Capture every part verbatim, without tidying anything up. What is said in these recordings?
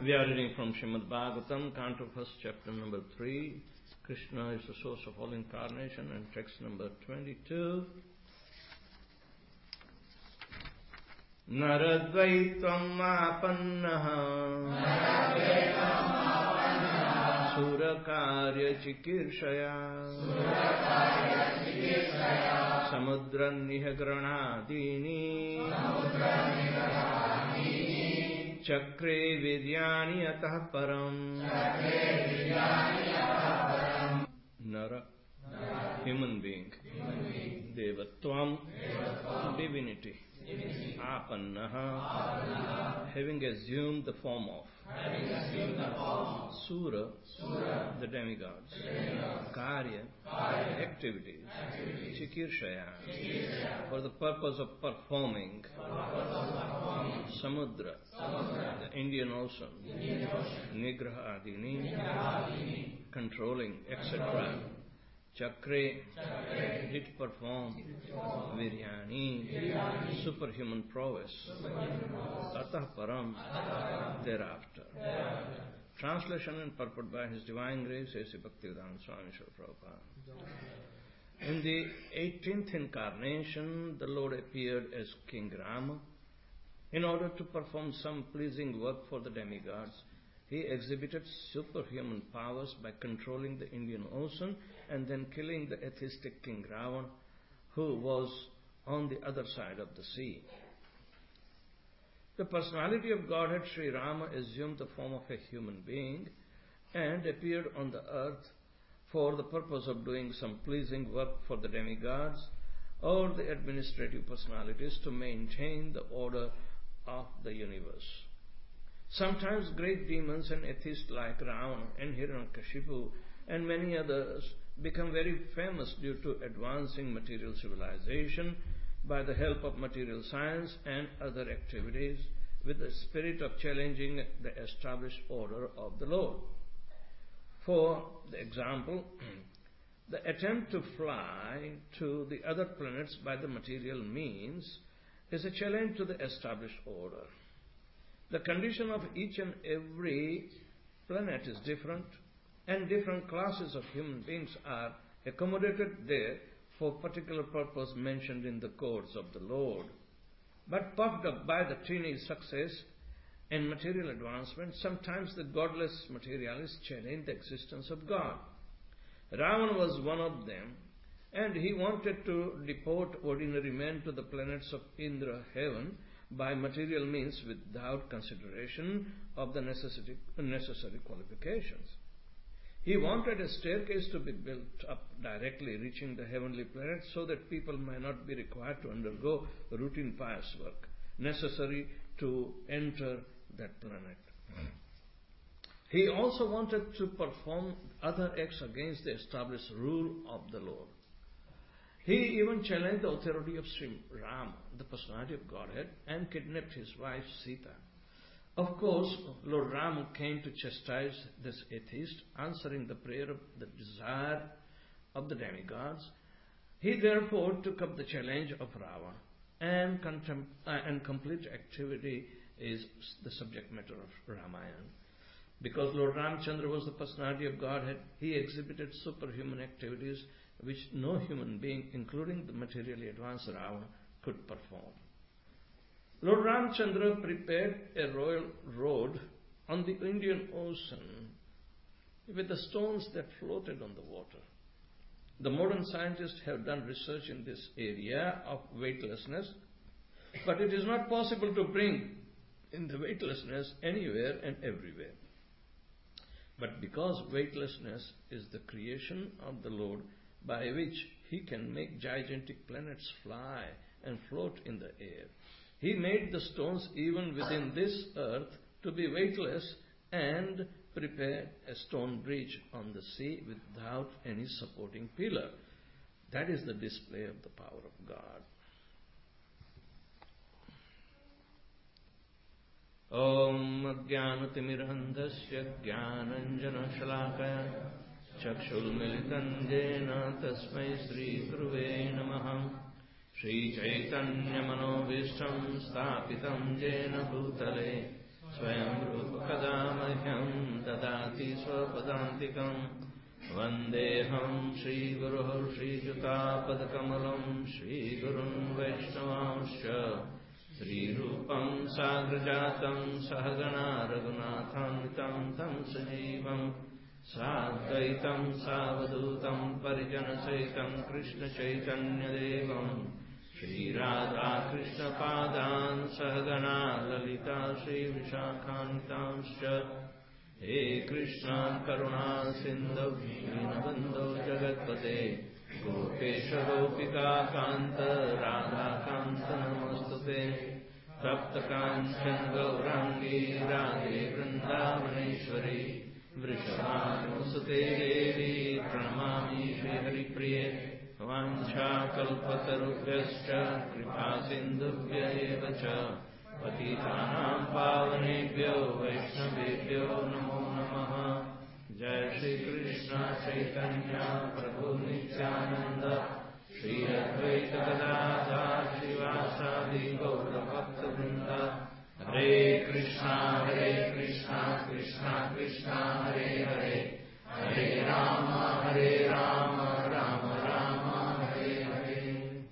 We are reading from Srimad Bhagavatam, Canto first, chapter number three. Krishna is the source of all incarnation, and text number twenty-two. Naradvaitvam apannaha Surakarya chikirshaya Samudran nihagranadini Chakre vidyani atah param Nara, human being. Devatvam, divinity. Apannaha, having assumed the form of. Sura, the demigods. Karya, activities. Chikirshaya, for the purpose of performing. Samudra, the Indian Ocean. Nigraha adini, controlling, et cetera. Chakre, did perform. Viryani, superhuman prowess. Atah param, thereafter. Translation and purport by His Divine Grace, A C Bhaktivedanta Swami Srila Prabhupada. In the eighteenth incarnation, the Lord appeared as King Rama. In order to perform some pleasing work for the demigods, He exhibited superhuman powers by controlling the Indian Ocean and then killing the atheistic King Ravana, who was on the other side of the sea. The personality of Godhead Sri Rama assumed the form of a human being and appeared on the earth for the purpose of doing some pleasing work for the demigods or the administrative personalities to maintain the order of the universe. Sometimes great demons and atheists like Ravana and Hiranyakashipu and many others become very famous due to advancing material civilization by the help of material science and other activities with the spirit of challenging the established order of the Lord. For example, the attempt to fly to the other planets by the material means is a challenge to the established order. The condition of each and every planet is different, and different classes of human beings are accommodated there for particular purpose mentioned in the codes of the Lord. But puffed up by the teenage success and material advancement, sometimes the godless materialists challenge the existence of God. Ravana was one of them, and he wanted to deport ordinary men to the planets of Indra heaven by material means without consideration of the necessity, necessary qualifications. He wanted a staircase to be built up directly reaching the heavenly planets so that people may not be required to undergo routine pious work necessary to enter that planet. He also wanted to perform other acts against the established rule of the Lord. He even challenged the authority of Sri Rama, the personality of Godhead, and kidnapped his wife Sita. Of course, Lord Rama came to chastise this atheist, answering the prayer of the desire of the demigods. He therefore took up the challenge of Ravana, and, contem- uh, and complete activity is the subject matter of Ramayana. Because Lord Ramchandra was the personality of Godhead, he exhibited superhuman activities which no human being, including the materially advanced Ravana, could perform. Lord Ramchandra prepared a royal road on the Indian Ocean with the stones that floated on the water. The modern scientists have done research in this area of weightlessness, but it is not possible to bring in the weightlessness anywhere and everywhere. But because weightlessness is the creation of the Lord, by which He can make gigantic planets fly and float in the air, He made the stones even within this earth to be weightless and prepared a stone bridge on the sea without any supporting pillar. That is the display of the power of God. Om Jnanatimirandhasya Jnananjana Shalakaya Chakshulmilitan Jena Tasmai Sri Guruve Namaha Shri Chaitanya Manobhishtam Stapitam Jena Bhutale Swayam Rupa Kada Mahyam Dadati Swapadantikam Vandeham Shri Guru Shri Juta Padakamalam Shri Gurun Vaishnavanscha Sri Rupam Sagrajatam Sahagana Raghunathanvitam Tam Sajivam Sadvaitam Savadutam Parijana Saitam Krishna Chaitanya Devam Shri Radha Krishna Padan Sahagana Lalita Shri Vishakhantamscha He Krishna Karuna Sindhu Dinabandhu Jagatpate Gopesha Gopika Kanta Radha Kanta Namostute Tapta Kanchan Gaurangi Radhe Vrindavaneshwari Vrishabhanusate Devi Pranamami Shri Hari Priye Vancha Kalpatarubhyascha Kripa Sindhubhya eva cha Patitanam Pavanebhyo Vaishnavebhyo Namo Namaha Jai Shri Krishna Chaitanya Prabhu Nityananda Shri Advaita Gadadhar Shivasadi Gaura Bhakta Vrinda Hare Krishna Hare Krishna Krishna Krishna Hare Hare Hare Rama Hare Rama Rama Rama Hare Hare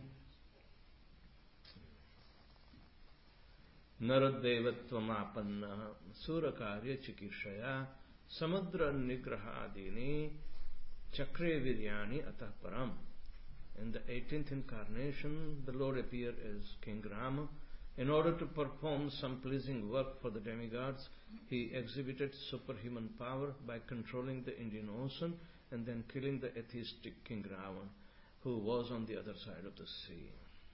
Naradevattvamapanna Surakarya Chikishaya Samudra Nigrahadini Chakre Viryani Atah Param. In the eighteenth incarnation, the Lord appeared as King Rama. In order to perform some pleasing work for the demigods, he exhibited superhuman power by controlling the Indian Ocean and then killing the atheistic King Ravan, who was on the other side of the sea.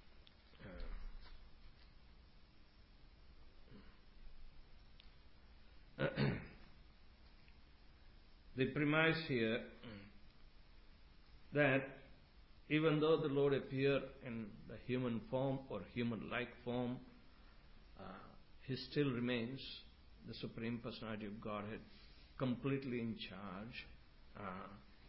Uh, the premise here that even though the Lord appeared in the human form or human-like form, uh, he still remains the Supreme Personality of Godhead, completely in charge uh,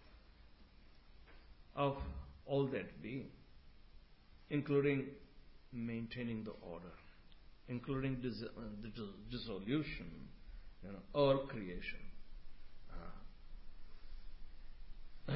of all that being, including maintaining the order, including dis- uh, the dissolution, you know, or creation. Uh,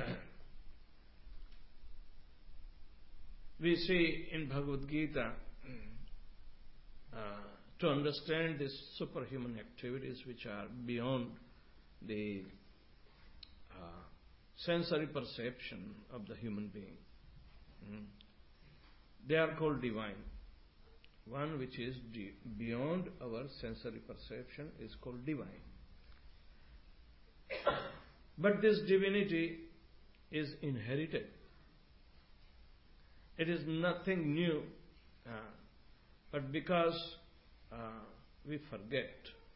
we see in Bhagavad Gita, uh, to understand these superhuman activities which are beyond the uh, sensory perception of the human being. Mm. They are called divine. One which is di- beyond our sensory perception is called divine. But this divinity is inherited. It is nothing new, uh, but because uh, we forget.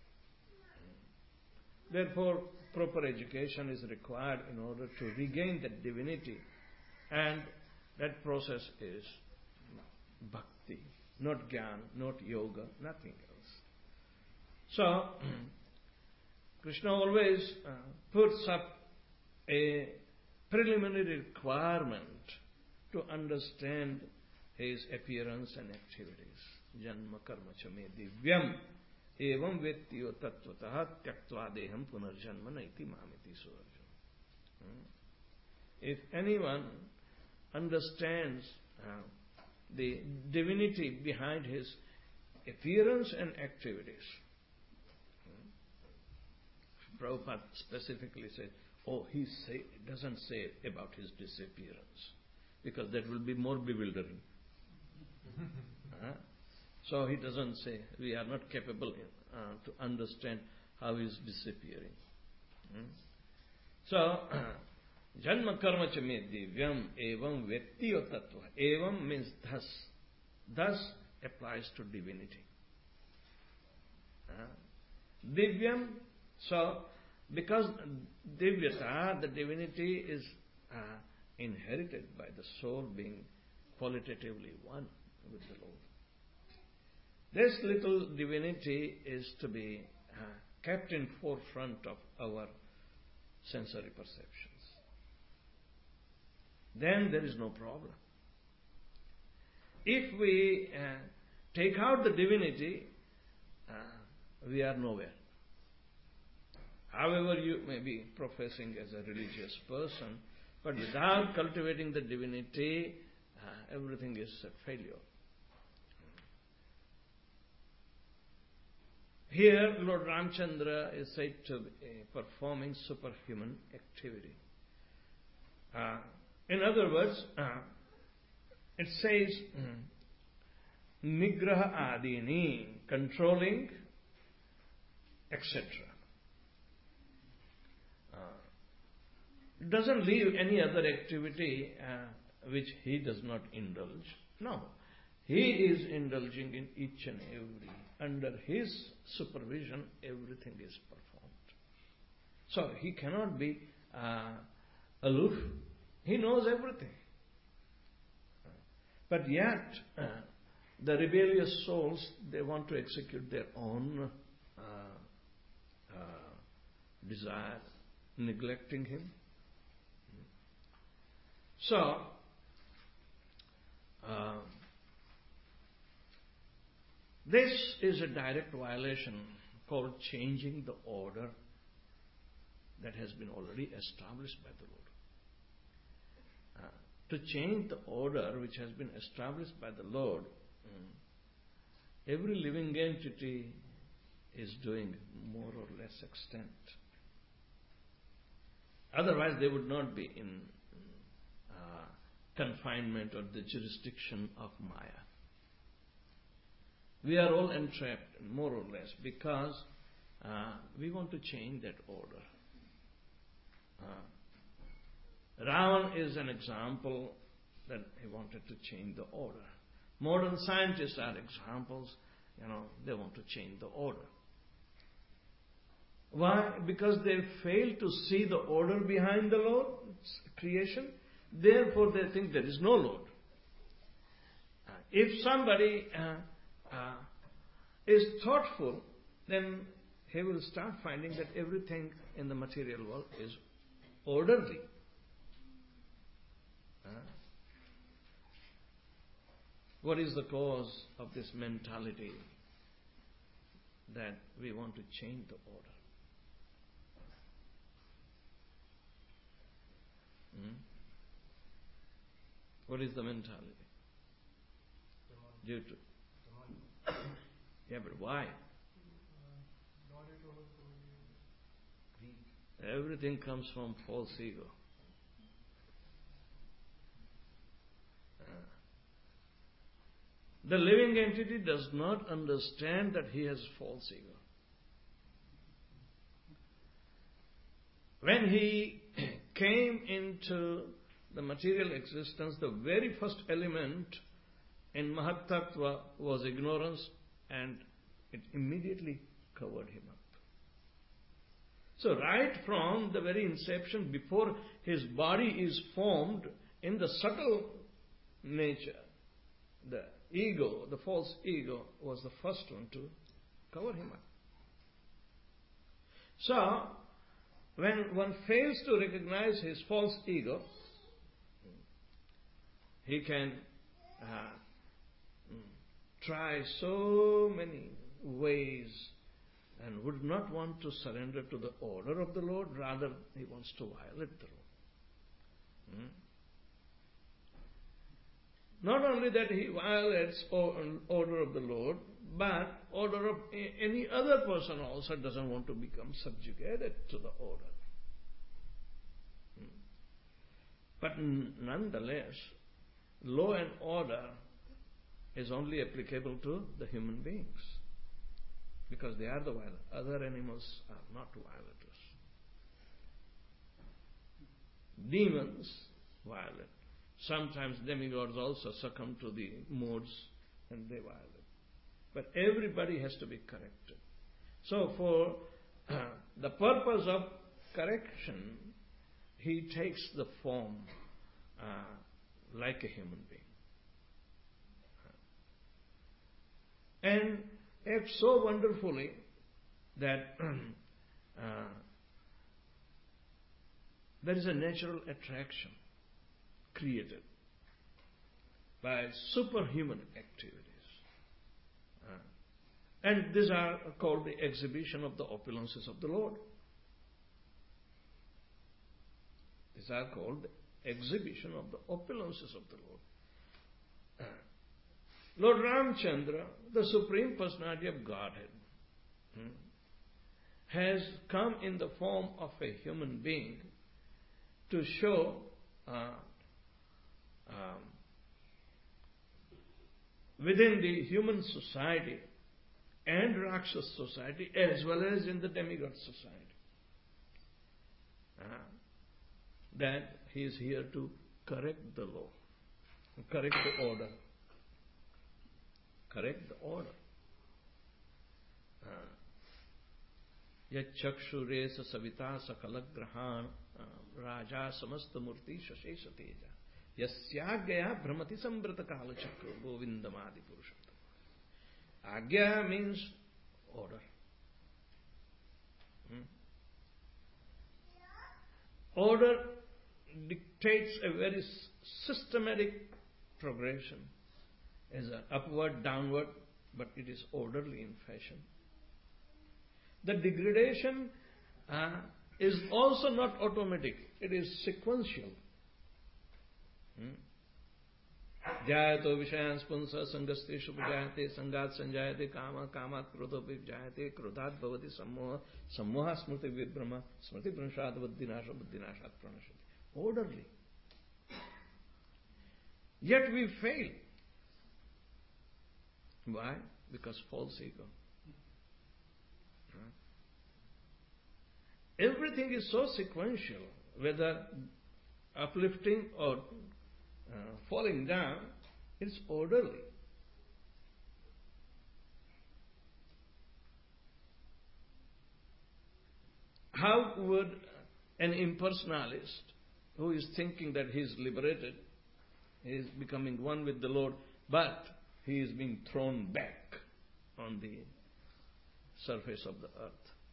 Therefore, proper education is required in order to regain that divinity, and that process is bhakti, not jnana, not yoga, nothing else. So, Krishna always uh, puts up a preliminary requirement to understand his appearance and activities. Janma karma cha me divyam evam vettiyo tattvataha tyaktva deham punarjanma naiti mamiti surja. If anyone understands uh, the divinity behind his appearance and activities, Prabhupada specifically said, oh, he say, doesn't say about his disappearance, because that will be more bewildering. uh, so he doesn't say, we are not capable uh, to understand how he is disappearing. Hmm? So, Janma karma cha me divyam evam vettiyo tattva. Evam means thus. Thus applies to divinity. Uh, divyam, so because divyata, the divinity is uh, inherited by the soul being qualitatively one with the Lord. This little divinity is to be uh, kept in forefront of our sensory perceptions. Then there is no problem. If we uh, take out the divinity, uh, we are nowhere. However you may be professing as a religious person, but without cultivating the divinity, uh, everything is a failure. Here, Lord Ramchandra is said to be performing superhuman activity. Uh, in other words, uh, it says, Nigraha Adini, controlling, et cetera. Uh, doesn't leave any other activity uh, which he does not indulge. No. He is indulging in each and every. Under his supervision, everything is performed. So he cannot be uh, aloof. He knows everything. But yet, uh, the rebellious souls, they want to execute their own uh, uh, desire, neglecting him. So, uh, this is a direct violation called changing the order that has been already established by the Lord. Uh, to change the order which has been established by the Lord, every living entity is doing more or less extent. Otherwise they would not be in uh, confinement or the jurisdiction of Maya. We are all entrapped, more or less, because uh, we want to change that order. Uh, Ravan is an example that he wanted to change the order. Modern scientists are examples, you know, they want to change the order. Why? Because they fail to see the order behind the Lord's creation. Therefore, they think there is no Lord. Uh, if somebody uh, uh, is thoughtful, then he will start finding that everything in the material world is orderly. Uh, what is the cause of this mentality that we want to change the order? Hmm? What is the mentality? Due to yeah, but why? Everything comes from false ego. Uh, the living entity does not understand that he has false ego. When he came into the material existence, the very first element in Mahat Tattva was ignorance, and it immediately covered him up. So right from the very inception, before his body is formed, in the subtle nature, the ego, the false ego, was the first one to cover him up. So, when one fails to recognize his false ego, he can uh, try so many ways and would not want to surrender to the order of the Lord, rather he wants to violate the Lord. Hmm? Not only that he violates order of the Lord, but order of any other person also doesn't want to become subjugated to the order. Hmm? But nonetheless, law and order is only applicable to the human beings, because they are the violent. Other animals are not violators. Demons violate. Sometimes demigods also succumb to the modes and they violate. But everybody has to be corrected. So for uh, the purpose of correction, he takes the form uh, like a human being. And acts so wonderfully that uh, there is a natural attraction created by superhuman activities. Uh, And these are called the exhibition of the opulences of the Lord. These are called the exhibition of the opulences of the Lord. Uh, Lord Ramchandra, the Supreme Personality of Godhead, hmm, has come in the form of a human being to show uh, um, within the human society and Rakshas society as well as in the demigod society uh, that he is here to correct the law, correct the order, correct the order. Yachakshure savita sakalagrahan raja samasta murti shashesha teja yasyagya brahmati sambrata kala chakra govindamadi purushottam. Agya means order. Hmm? Order dictates a very systematic progression as an upward, downward, but it is orderly in fashion. The degradation uh, is also not automatic. It is sequential. Jayato vishayan spunsa sangasteshu jayate sangat sanjayate kama kamat krodhopi jayate krodhat bhavati sammoha sammoha smriti vibrama smriti pranashad buddhinasha buddhinashat pranashati. Orderly. Yet we fail. Why? Because false ego. Everything is so sequential, whether uplifting or uh, falling down, it's orderly. How would an impersonalist who is thinking that he is liberated, he is becoming one with the Lord, but he is being thrown back on the surface of the earth?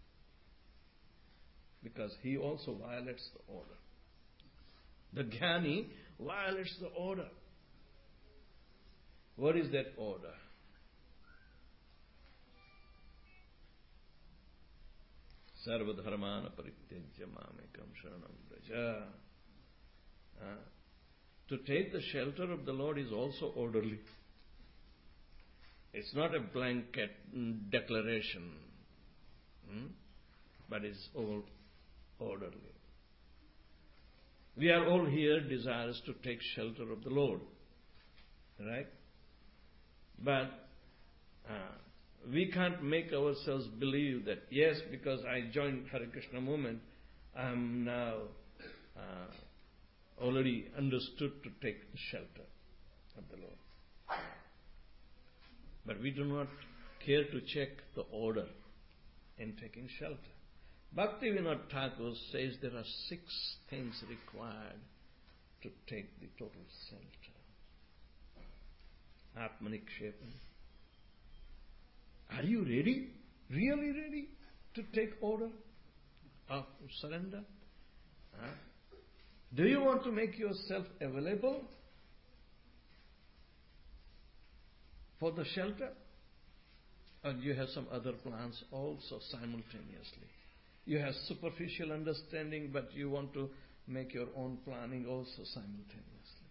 Because he also violates the order. The Jnani violates the order. What is that order? Sarvadharmana parityajya mamekam sharanam vraja. To take the shelter of the Lord is also orderly. It's not a blanket declaration, hmm? but it's all orderly. We are all here desirous to take shelter of the Lord, right? But uh, we can't make ourselves believe that, yes, because I joined Hare Krishna movement, I am now uh, already understood to take shelter of the Lord. But we do not care to check the order in taking shelter. Bhaktivinoda Thakur says there are six things required to take the total shelter. Atmanikshepam. Are you ready? Really ready to take order of surrender? Huh? Do you want to make yourself available for the shelter? Or do you have some other plans also simultaneously? You have superficial understanding, but you want to make your own planning also simultaneously.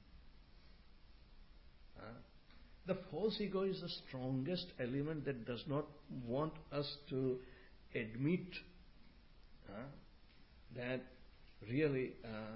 Uh, the false ego is the strongest element that does not want us to admit uh, that really uh,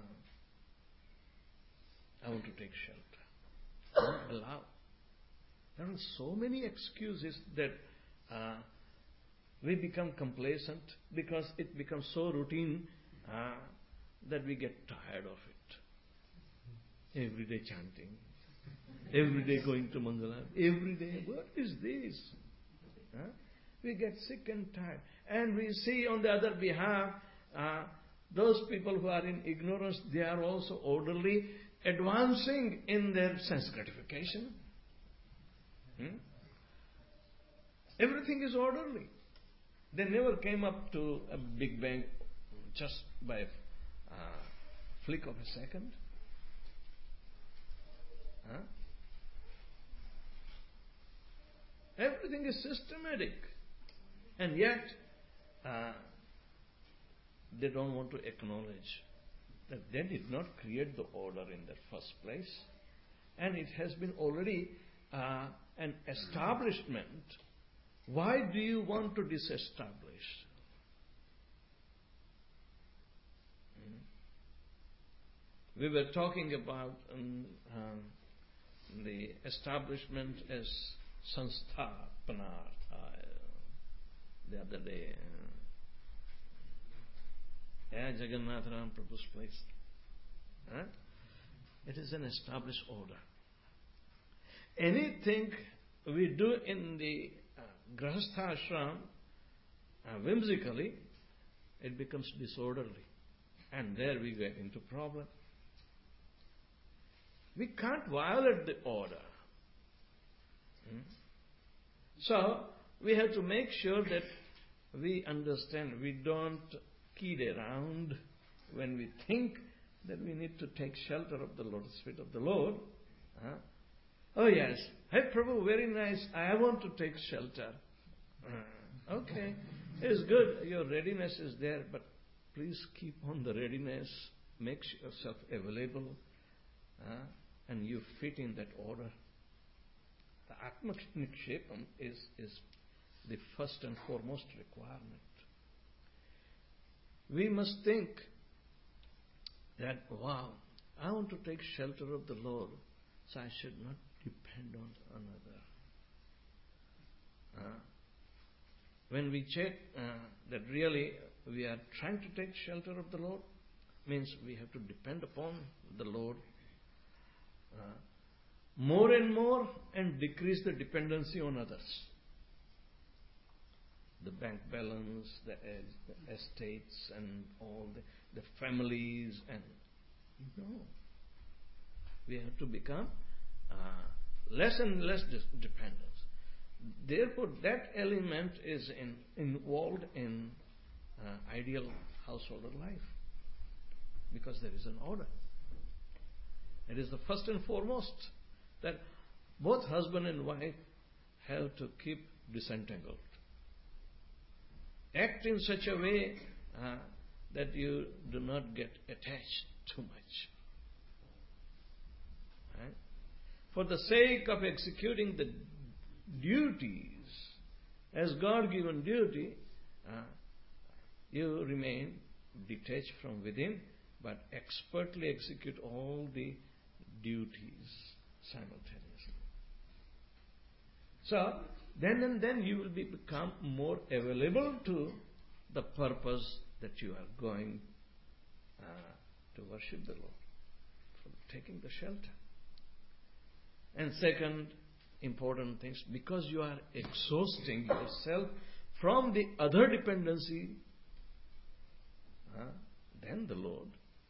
I want to take shelter. Don't allow. There are so many excuses that uh, we become complacent because it becomes so routine uh, that we get tired of it. Every day chanting, every day going to Mangala, every day, what is this? Huh? We get sick and tired. And we see on the other behalf, uh, those people who are in ignorance, they are also orderly, advancing in their sense gratification. Hmm? Everything is orderly. They never came up to a big bang just by a uh, flick of a second. Huh? Everything is systematic. And yet, uh, they don't want to acknowledge that they did not create the order in the first place. And it has been already uh, an establishment. Why do you want to disestablish? Hmm. We were talking about um, um, the establishment as Sansthapanartha the other day. Yeah, Jagannath Ram Prabhu's place. Huh? It is an established order. Anything we do in the uh, Grahastha Ashram uh, whimsically, it becomes disorderly. And there we get into problem. We can't violate the order. Hmm? So, we have to make sure that we understand, we don't kid around when we think that we need to take shelter of the lotus feet of the Lord. Huh? Oh yes, hey Prabhu, very nice, I want to take shelter. Uh, okay, it's good, your readiness is there, but please keep on the readiness, make yourself available, uh, and you fit in that order. The Atma Nikshepam is, is the first and foremost requirement. We must think that, wow, I want to take shelter of the Lord, so I should not depend on another. Uh, when we check uh, that really we are trying to take shelter of the Lord, means we have to depend upon the Lord uh, more and more and decrease the dependency on others. The bank balance, the, the estates and all the, the families and no. We have to become uh, less and less dependent. Therefore, that element is in, involved in uh, ideal householder life because there is an order. It is the first and foremost that both husband and wife have to keep disentangled. Act in such a way uh, that you do not get attached too much. Right? For the sake of executing the duties as God-given duty, uh, you remain detached from within, but expertly execute all the duties simultaneously. So, then and then you will be become more available to the purpose that you are going uh, to worship the Lord, for taking the shelter. And second, important things, because you are exhausting yourself from the other dependency, uh, then the Lord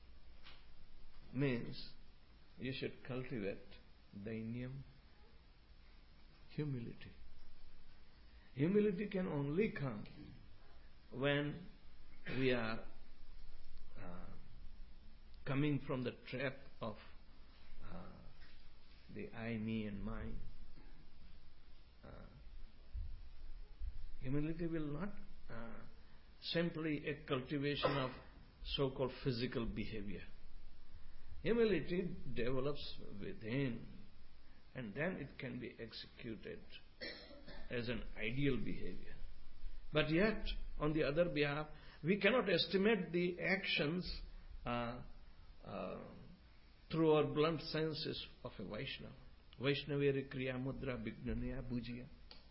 means you should cultivate dainyam, humility. Humility can only come when we are uh, coming from the trap of uh, the I, me and mine. Uh, humility will not uh, simply a cultivation of so-called physical behavior. Humility develops within and then it can be executed as an ideal behavior. But yet, on the other behalf, we cannot estimate the actions uh, uh, through our blunt senses of a Vaishnava. Vaishnaveri kriya mudra bignanaya bhujiya.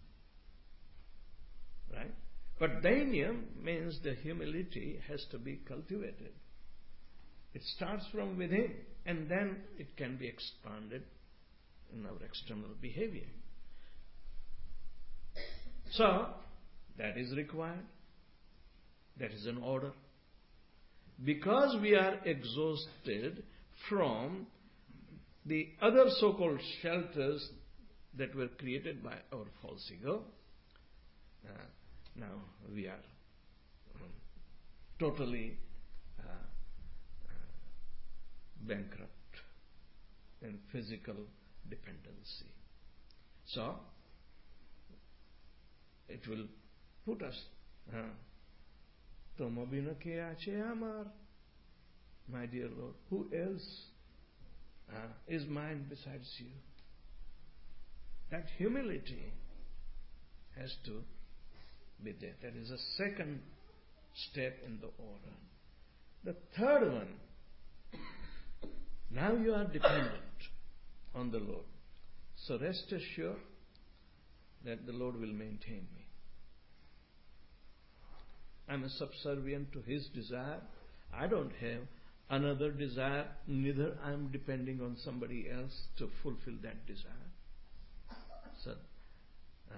Right? But dainyam means the humility has to be cultivated. It starts from within and then it can be expanded in our external behavior. So, that is required. That is an order. Because we are exhausted from the other so-called shelters that were created by our false ego, uh, now we are um, totally uh, uh, bankrupt in physical dependency. So, it will put us. Tomabina ke ache amar. My dear Lord, who else uh, is mine besides you? That humility has to be there. That is a second step in the order. The third one, now you are dependent on the Lord. So rest assured that the Lord will maintain me. I'm a subservient to His desire. I don't have another desire, neither I'm depending on somebody else to fulfill that desire. So, uh,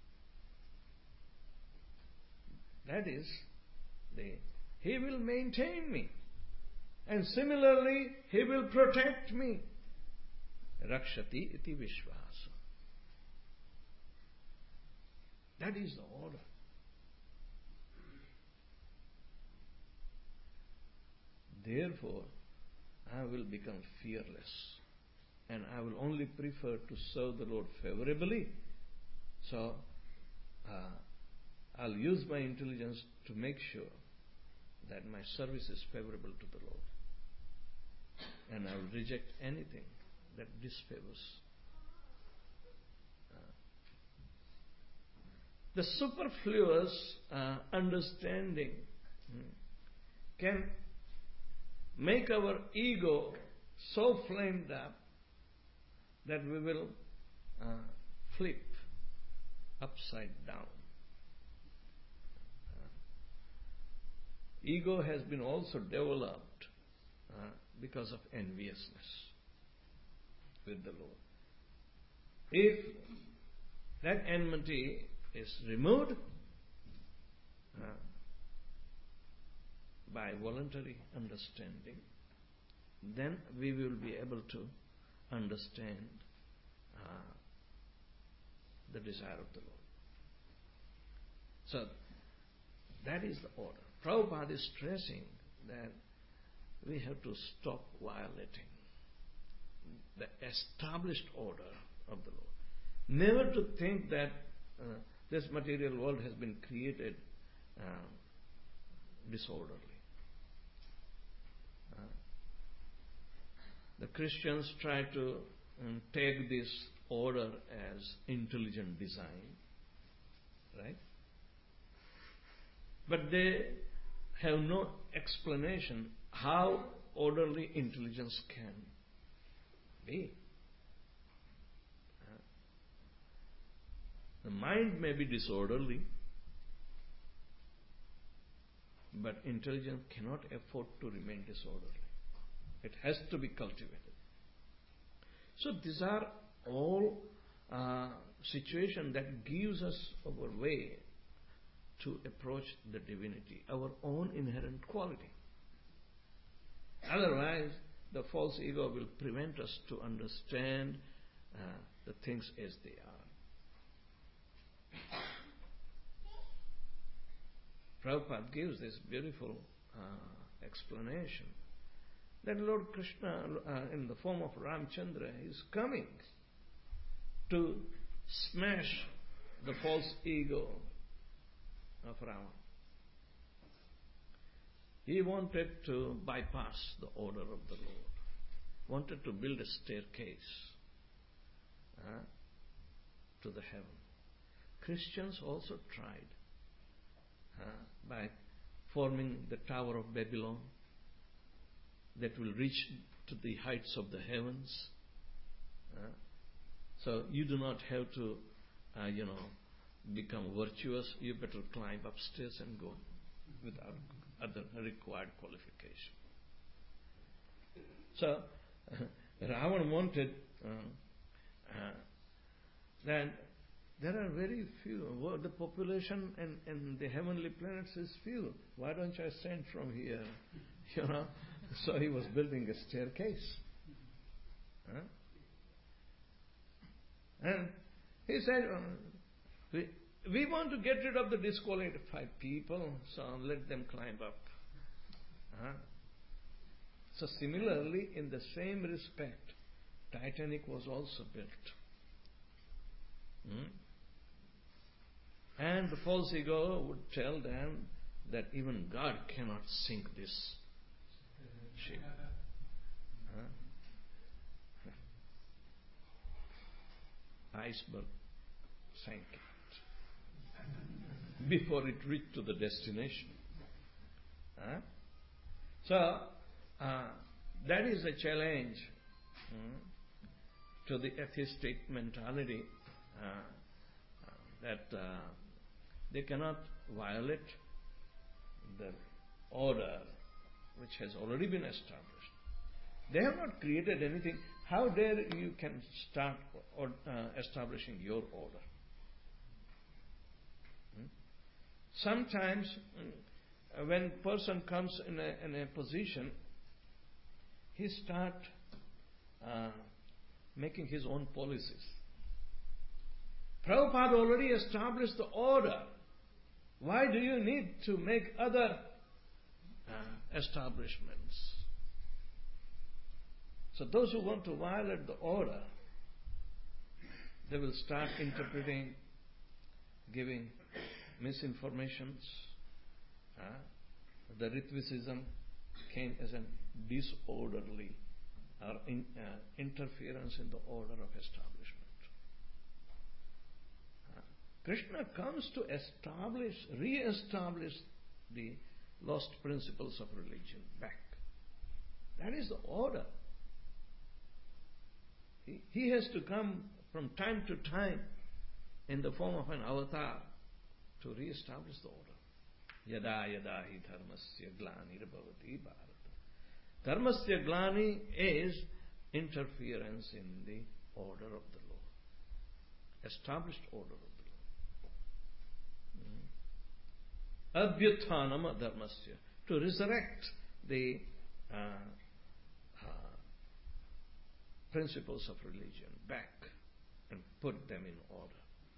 that is, the, He will maintain me. And similarly, He will protect me. Rakshati iti vishvasa. That is the order. Therefore, I will become fearless. And I will only prefer to serve the Lord favorably. So, uh, I'll use my intelligence to make sure that my service is favorable to the Lord. And I will reject anything that disfavors. Uh, the superfluous uh, understanding hmm, can make our ego so flamed up that we will uh, flip upside down. Uh, ego has been also developed uh, because of enviousness with the Lord. If that enmity is removed uh, by voluntary understanding, then we will be able to understand uh, the desire of the Lord. So, that is the order. Prabhupada is stressing that we have to stop violating the established order of the Lord. Never to think that uh, this material world has been created uh, disorderly. Uh, the Christians try to um, take this order as intelligent design, right? But they have no explanation how orderly intelligence can be. Uh, the mind may be disorderly, but intelligence cannot afford to remain disorderly. It has to be cultivated. So these are all uh, situations that gives us our way to approach the divinity, our own inherent quality. Otherwise, the false ego will prevent us to understand uh, the things as they are. Prabhupada gives this beautiful uh, explanation that Lord Krishna, uh, in the form of Ramchandra, is coming to smash the false ego of Ravana. He wanted to bypass the order of the Lord, wanted to build a staircase uh, to the heaven. Christians also tried uh, by forming the Tower of Babylon that will reach to the heights of the heavens. Uh, so you do not have to, uh, you know, become virtuous. You better climb upstairs and go without other required qualification. So, uh, Ravana wanted uh, uh, that there are very few. Well, the population and, and the heavenly planets is few. Why don't you ascend from here? You know. So he was building a staircase. Huh? And he said, uh, we, we want to get rid of the disqualified people, so let them climb up. Huh? So similarly, in the same respect, Titanic was also built. Hmm? time the false ego would tell them that even God cannot sink this ship. Huh? Iceberg sank it before it reached to the destination. Huh? So, uh, that is a challenge hmm, to the atheistic mentality uh, uh, that uh, they cannot violate the order which has already been established. They have not created anything. How dare you can start or, uh, establishing your order? Hmm? Sometimes mm, when person comes in a, in a position, he start uh, making his own policies. Prabhupada already established the order. Why do you need to make other uh, establishments? So those who want to violate the order, they will start interpreting, giving misinformations. Uh, the Ritvicism came as a disorderly or in, uh, interference in the order of establishment. Uh, Krishna comes to establish, re-establish the lost principles of religion back. That is the order. He, he has to come from time to time in the form of an avatar to re-establish the order. Yada yada hi dharmasya glanirabhavati bharata. Dharmasya glani is interference in the order of the Lord. Established order of the Lord. Abhyuthanam dharmasya. To resurrect the uh, uh, principles of religion back and put them in order.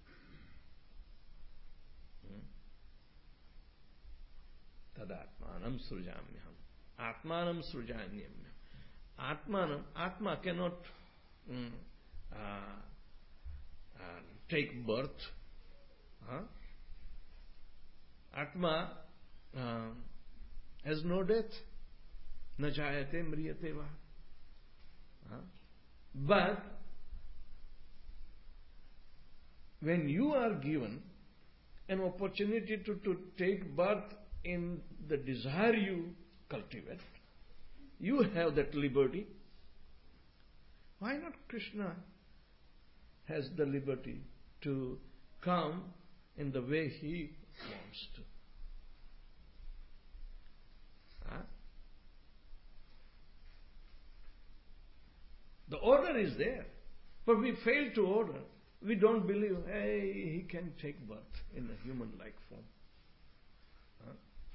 Tadatmanam srujamyam. Atmanam srujanyam. Atmanam, Atma cannot mm, uh, uh, take birth. Huh? Atma uh, has no death. Na jayate mriyate va. Huh? But when you are given an opportunity to, to take birth in the desire you cultivate, you have that liberty. Why not Krishna has the liberty to come in the way he wants to? Huh? The order is there, but we fail to order. We don't believe, hey, he can take birth in a human-like form. Huh?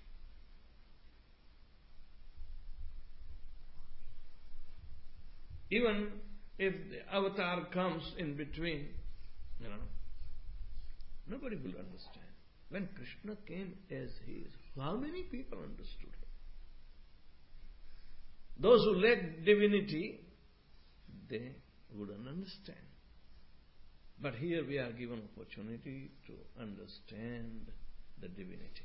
Even if the avatar comes in between, you know, nobody will understand. When Krishna came as he is, how many people understood him? Those who lack divinity, they wouldn't understand. But here we are given opportunity to understand the divinity.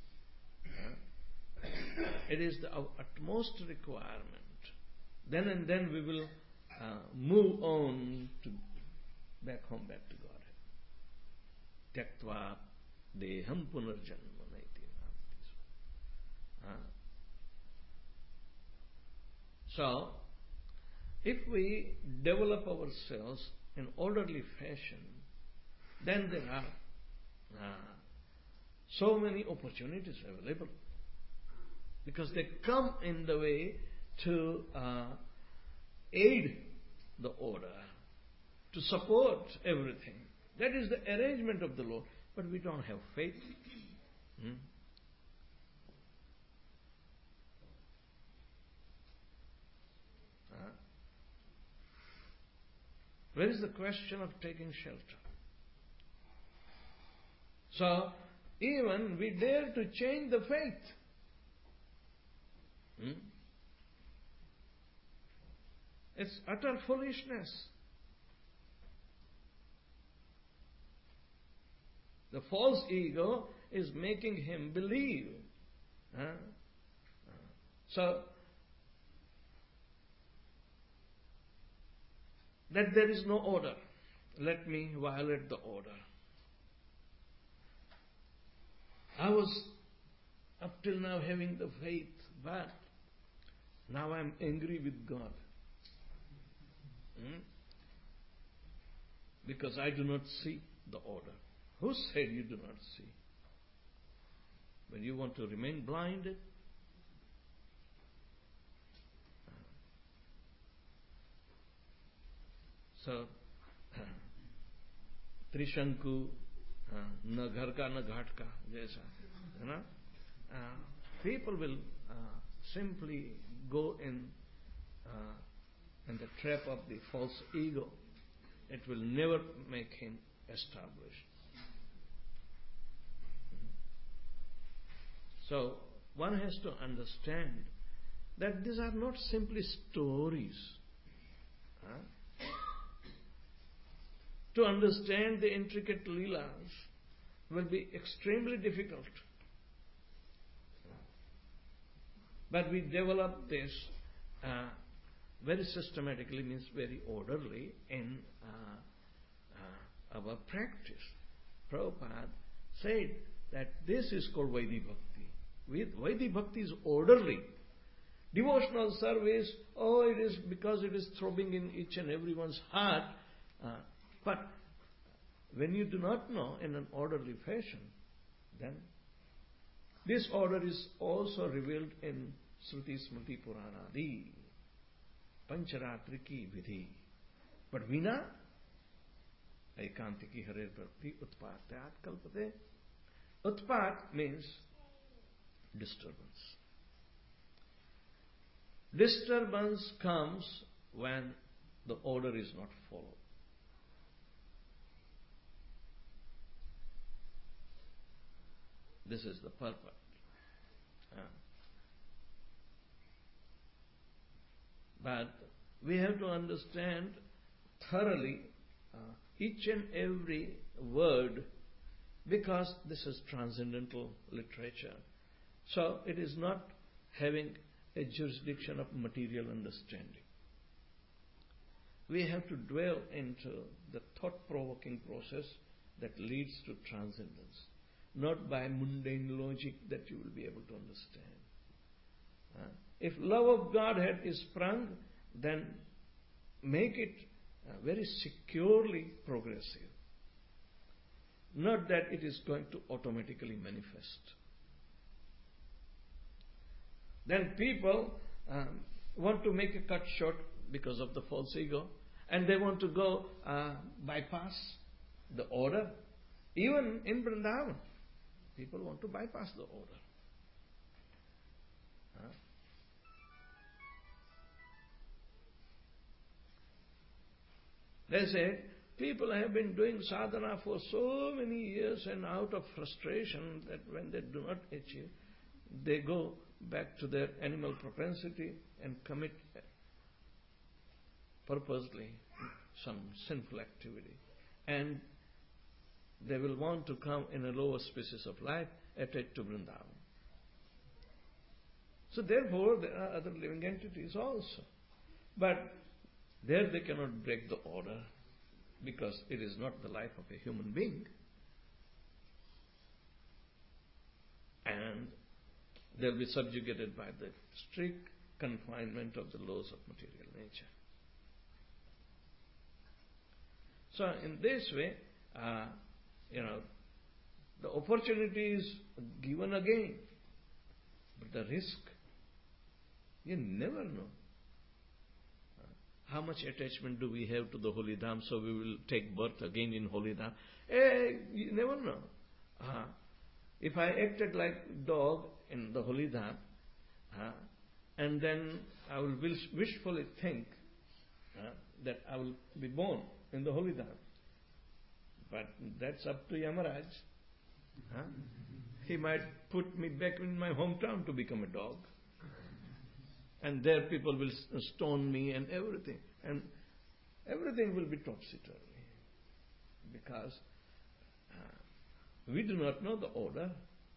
Uh, it is the, our utmost requirement. Then and then we will uh, move on to back home, back to Godhead. Tyaktva deham punarjanma naiti nāmati. So, if we develop ourselves in orderly fashion, then there are uh, so many opportunities available. Because they come in the way to uh, aid the order, to support everything. That is the arrangement of the Lord. But we don't have faith. Hmm? Uh, where is the question of taking shelter? So, even we dare to change the faith. Hmm? It's utter foolishness. The false ego is making him believe. Huh? So, that there is no order. Let me violate the order. I was up till now having the faith, but now I am angry with God. Hmm? Because I do not see the order. Who said you do not see? When you want to remain blinded, so त्रिशंकु न घर का न घाट का जैसा है ना, people will uh, simply go in uh, in the trap of the false ego. It will never make him established. So one has to understand that these are not simply stories. Huh? To understand the intricate leelas will be extremely difficult. But we develop this uh, very systematically, means very orderly in uh, uh, our practice. Prabhupada said that this is called Vaidhi Bhakti. Vaidhi Bhakti is orderly. Devotional service, oh, it is because it is throbbing in each and everyone's heart. Uh, but when you do not know in an orderly fashion, then this order is also revealed in Sruti Smriti Puranadi, Pancharatriki Vidhi. But Vina, Ekantiki Harer Bhakti Utpatyat Kalpate. Utpat means disturbance. Disturbance comes when the order is not followed. This is the purpose. Uh, but we have to understand thoroughly uh, each and every word, because this is transcendental literature. So it is not having a jurisdiction of material understanding. We have to dwell into the thought-provoking process that leads to transcendence, not by mundane logic that you will be able to understand. Uh, if love of Godhead is sprung, then make it uh, very securely progressive. Not that it is going to automatically manifest. Then people um, want to make a cut short because of the false ego, and they want to go uh, bypass the order. Even in Vrindavan, people want to bypass the order. Huh? They say, people have been doing sadhana for so many years, and out of frustration that when they do not achieve, they go back to their animal propensity and commit purposely some sinful activity. And they will want to come in a lower species of life attached to Vrindavan. So therefore, there are other living entities also. But there they cannot break the order, because it is not the life of a human being. And they'll be subjugated by the strict confinement of the laws of material nature. So in this way, uh, you know, the opportunity is given again, but the risk, you never know. Uh, how much attachment do we have to the Holy Dham, so we will take birth again in Holy Dham? Eh, you never know. Uh, if I acted like dog in the Holy Dham, uh, and then I will wish, wishfully think uh, that I will be born in the Holy Dham. But that's up to Yamaraj. Huh? He might put me back in my hometown to become a dog. And there people will stone me and everything. And everything will be topsy-turvy. Because uh, We do not know the order.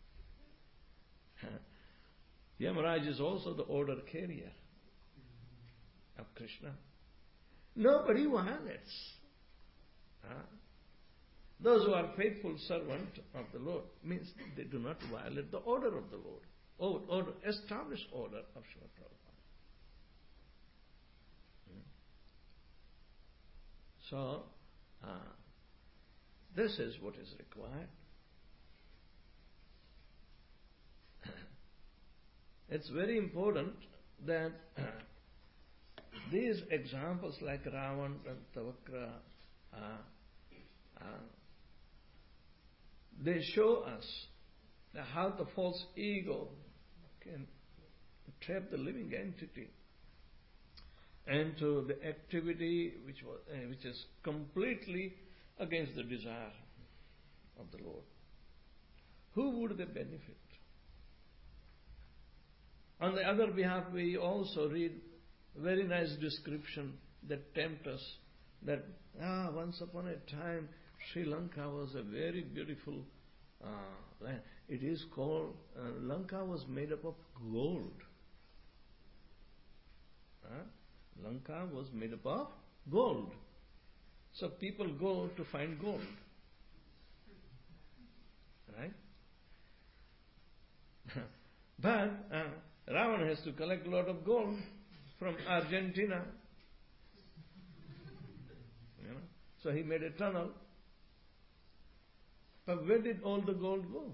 Yamaraj is also the order carrier of Krishna. Nobody violates. Huh? Those who are faithful servant of the Lord means they do not violate the order of the Lord, or, or established order of Srila Prabhupada. Hmm. So, uh, this is what is required. It's very important that uh, these examples like Ravan and Tavakra, uh, uh, they show us how the false ego can trap the living entity into the activity which was, uh, which is completely against the desire of the Lord. Who would they benefit? On the other behalf, we also read very nice description that tempt us that ah, once upon a time Sri Lanka was a very beautiful uh, land. It is called, uh, Lanka was made up of gold. Huh? Lanka was made up of gold. So people go to find gold. Right? But uh, Ravan has to collect a lot of gold from Argentina. You know? So he made a tunnel. But where did all the gold go?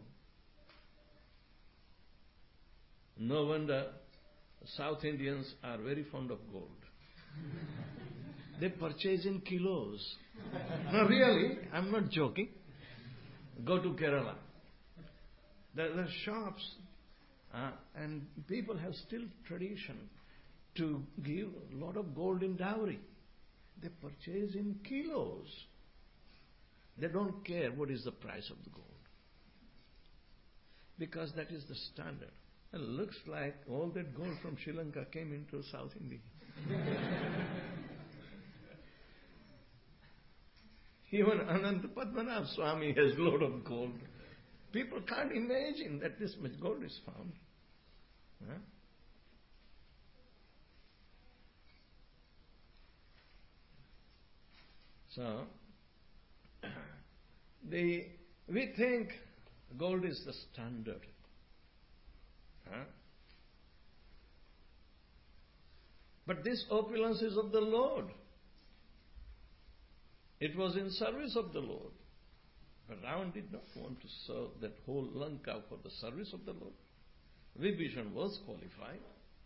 No wonder South Indians are very fond of gold. They purchase in kilos. No, really, I'm not joking. Go to Kerala. There are shops, uh, and people have still tradition to give a lot of gold in dowry. They purchase in kilos. They don't care what is the price of the gold. Because that is the standard. It looks like all that gold from Sri Lanka came into South India. Even Ananta Padmanabha Swami has a lot of gold. People can't imagine that this much gold is found. Huh? So, the, we think gold is the standard. Huh? But this opulence is of the Lord. It was in service of the Lord. But Ravan did not want to serve that whole Lanka for the service of the Lord. Vibhishan was qualified.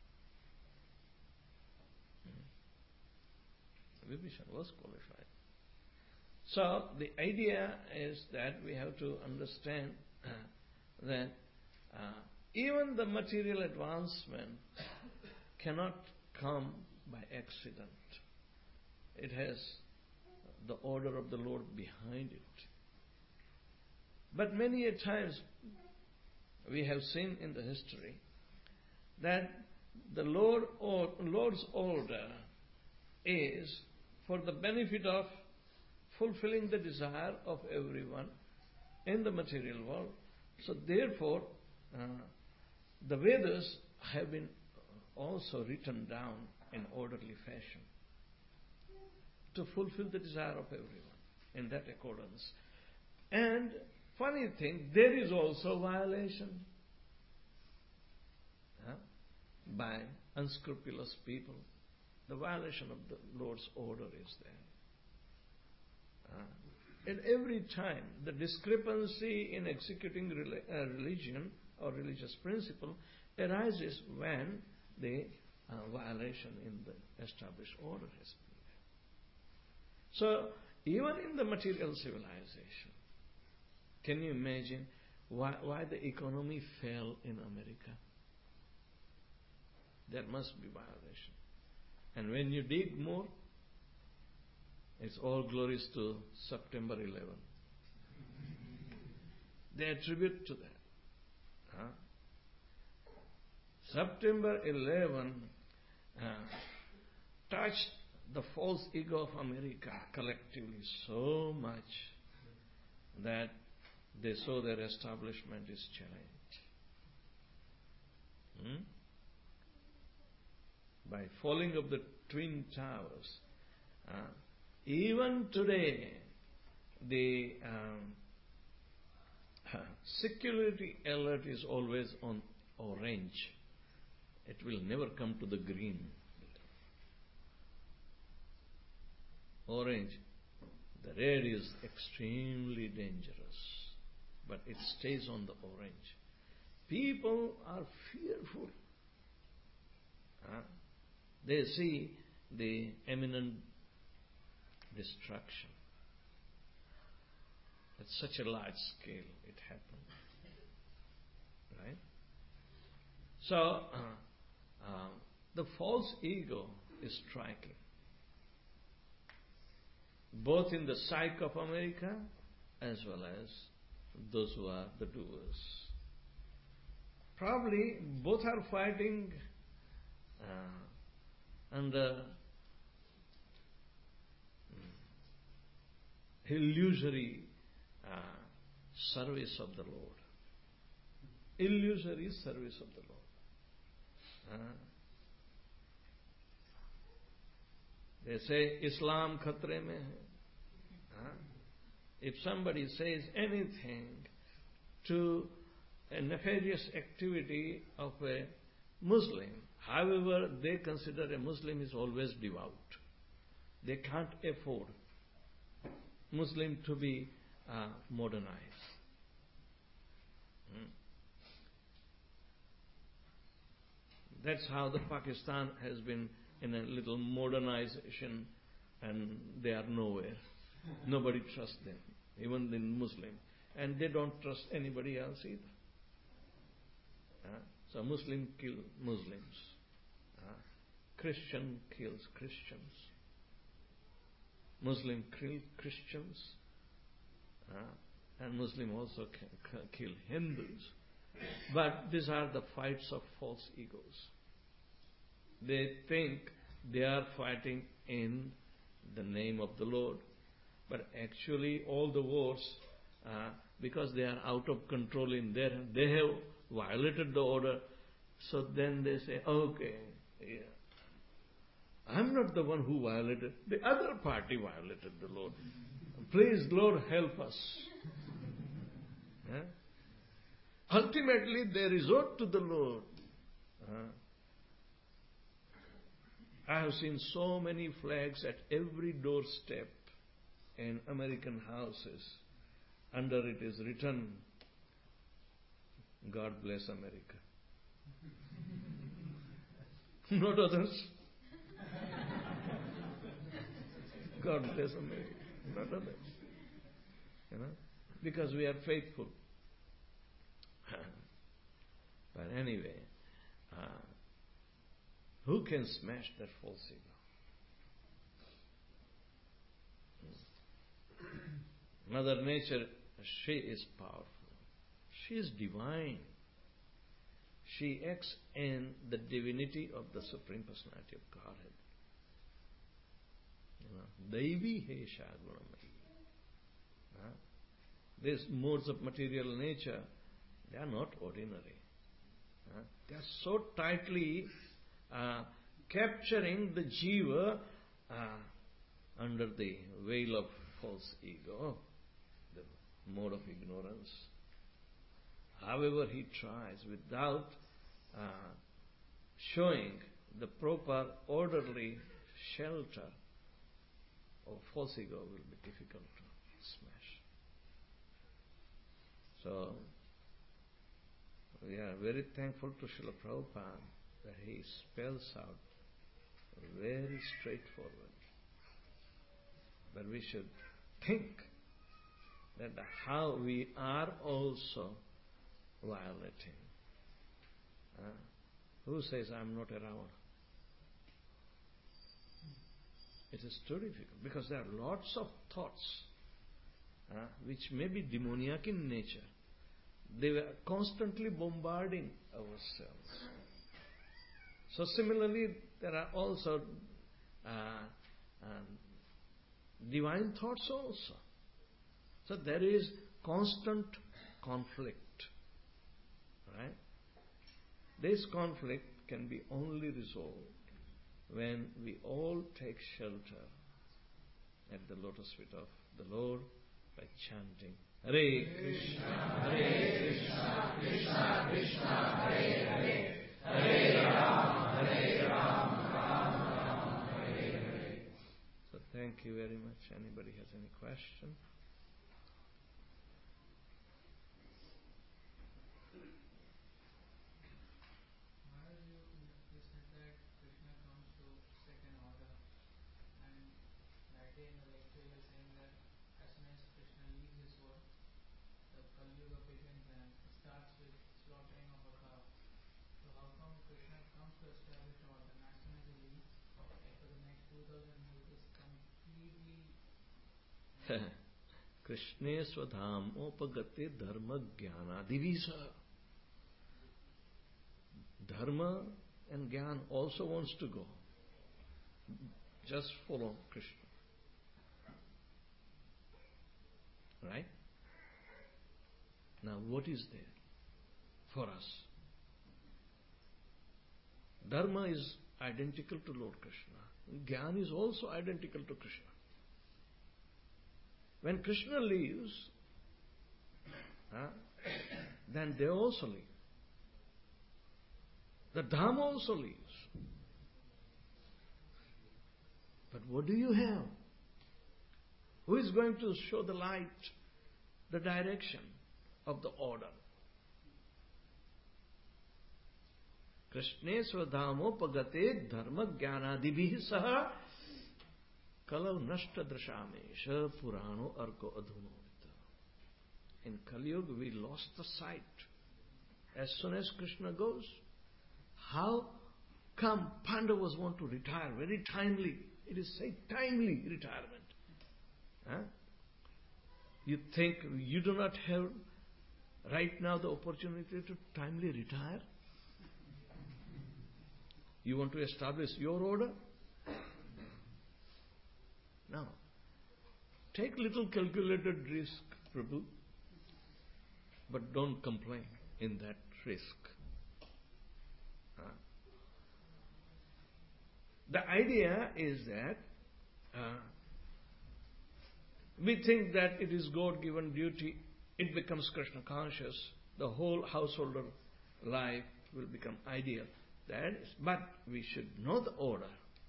Vibhishan was qualified. So the idea is that we have to understand that uh, even the material advancement cannot come by accident. It has the order of the Lord behind it. But many a times we have seen in the history that the Lord or Lord's order is for the benefit of fulfilling the desire of everyone in the material world. So therefore, uh, the Vedas have been also written down in orderly fashion to fulfill the desire of everyone in that accordance. And funny thing, there is also violation huh, by unscrupulous people. The violation of the Lord's order is there. Uh, and every time the discrepancy in executing rel- uh, religion or religious principle arises when the uh, violation in the established order has been there. So, even in the material civilization, can you imagine why, why the economy fell in America? There must be violation. And when you dig more, it's all glories to September eleventh. They attribute to that. Huh? September eleventh uh, touched the false ego of America collectively so much that they saw their establishment is challenged. Hmm? By falling of the Twin Towers, uh, even today, the um, security alert is always on orange. It will never come to the green. Orange. The red is extremely dangerous, but it stays on the orange. People are fearful. Huh? They see the imminent destruction. At such a large scale it happened. Right? So, uh, uh, the false ego is striking. Both in the psyche of America as well as those who are the doers. Probably both are fighting uh, under illusory uh, service of the Lord. Illusory service of the Lord. Uh, they say Islam khatre mein hai. Uh, if somebody says anything to a nefarious activity of a Muslim, however they consider a Muslim is always devout. They can't afford Muslim to be uh, modernized. Hmm. That's how the Pakistan has been in a little modernization, and they are nowhere. Nobody trusts them, even the Muslim. And they don't trust anybody else either. Uh, so Muslim kill Muslims. Uh, Christian kills Christians. Muslim kill Christians. Uh, and Muslim also can kill Hindus. But these are the fights of false egos. They think they are fighting in the name of the Lord. But actually all the wars, uh, because they are out of control in there, they have violated the order. So then they say, okay, yeah, I'm not the one who violated. The other party violated the Lord. Please, Lord, help us. Yeah? Ultimately, they resort to the Lord. Uh, I have seen so many flags at every doorstep in American houses. Under it is written, God bless America. Not others. God bless America. Not others. You know? Because we are faithful. But anyway, uh, who can smash that false ego? Mother Nature, she is powerful. She is divine. She acts in the divinity of the Supreme Personality of Godhead. Devi Hesha Gunamai. These modes of material nature, they are not ordinary. Uh, they are so tightly uh, capturing the jiva uh, under the veil of false ego, the mode of ignorance. However he tries, without uh, showing the proper orderly shelter of false ego, will be difficult to smash. So, we are very thankful to Srila Prabhupada that he spells out very straightforward. But we should think that how we are also violating. Uh, who says I am not a Ravana? It is too difficult because there are lots of thoughts uh, which may be demoniac in nature. They were constantly bombarding ourselves. So similarly, there are also uh, um, divine thoughts also. So there is constant conflict. Right? This conflict can be only resolved when we all take shelter at the lotus feet of the Lord by chanting Hare Krishna, Hare Krishna, Krishna Krishna, Hare Hare, Hare Rama, Hare Rama, Rama Rama, Hare Hare. So thank you very much. Anybody has any question? Krishne swadham opagate dharma jnana divisa. Dharma and Gyan also wants to go. Just follow Krishna. Right? Now what is there for us? Dharma is identical to Lord Krishna. Gyan is also identical to Krishna. When Krishna leaves, huh, then they also leave. The Dham also leaves. But what do you have? Who is going to show the light, the direction of the order? Krishne swadhamo pagate dharma jnanadibhi saha kalau nashta drashamesha purano arko adhunodita. In Kali Yuga we lost the sight. As soon as Krishna goes, how come Pandavas want to retire very timely? It is say timely retirement. Huh? You think you do not have right now the opportunity to timely retire? You want to establish your order? No. Take little calculated risk, Prabhu, but don't complain in that risk. Huh? The idea is that uh, we think that it is God-given duty. It becomes Krishna conscious. The whole householder life will become ideal. That is, but we should know the order.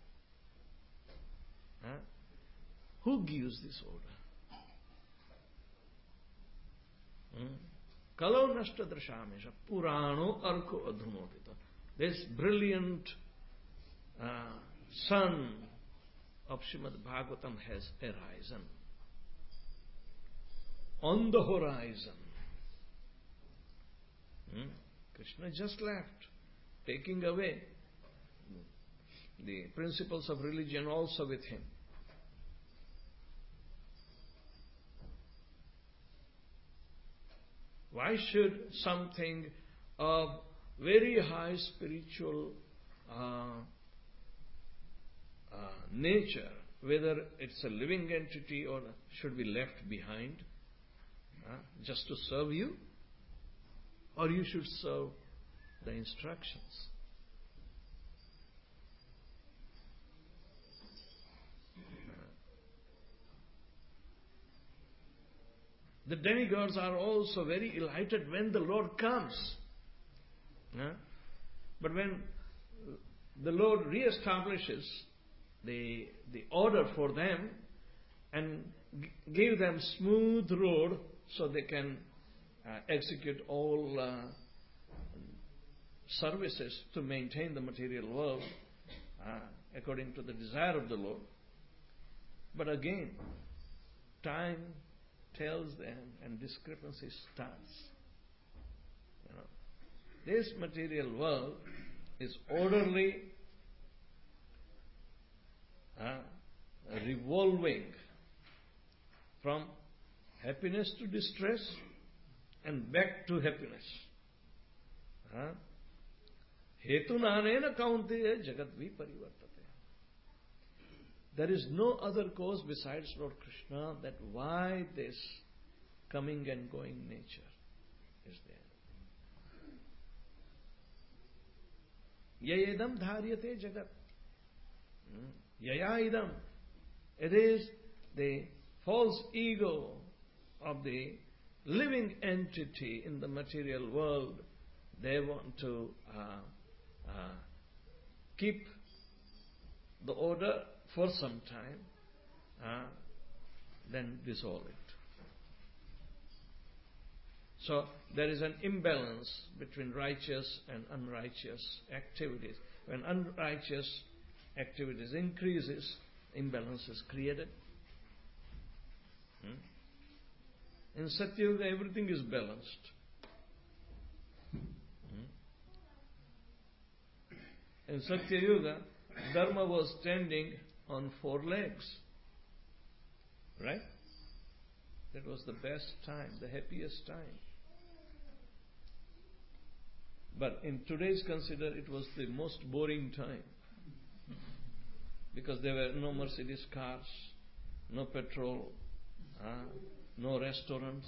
Huh? Who gives this order? Hmm? Kalau nashta drashamesha purano arko adhunodita. This brilliant uh, sun of Srimad Bhagavatam has arisen. On the horizon. Hmm? Krishna just left, taking away the principles of religion also with him. Why should something of very high spiritual uh, uh, nature, whether it's a living entity or should be left behind, uh, just to serve you? Or you should serve the instructions? The demigods are also very elated when the Lord comes. Yeah? But when the Lord reestablishes the, the order for them and g- give them smooth road so they can uh, execute all uh, services to maintain the material world uh, according to the desire of the Lord. But again, time tells them and discrepancy starts. You know, this material world is orderly, uh, revolving from happiness to distress and back to happiness. Huh? Hetunanena kaunteya jagadvi parivartate. There is no other cause besides Lord Krishna that why this coming and going nature. is there. Yayedam dharyate jagat. Yayaidam. It is the false ego of the living entity in the material world. They want to uh, uh, keep the order for some time, uh, then dissolve it. So there is an imbalance between righteous and unrighteous activities. When unrighteous activities increases, imbalance is created. Hmm? In Satyuga, everything is balanced. Hmm? In Satyuga, Dharma was standing on four legs. Right? That was the best time, the happiest time. But in today's consider, it was the most boring time. Because there were no Mercedes cars, no petrol, uh, no restaurants.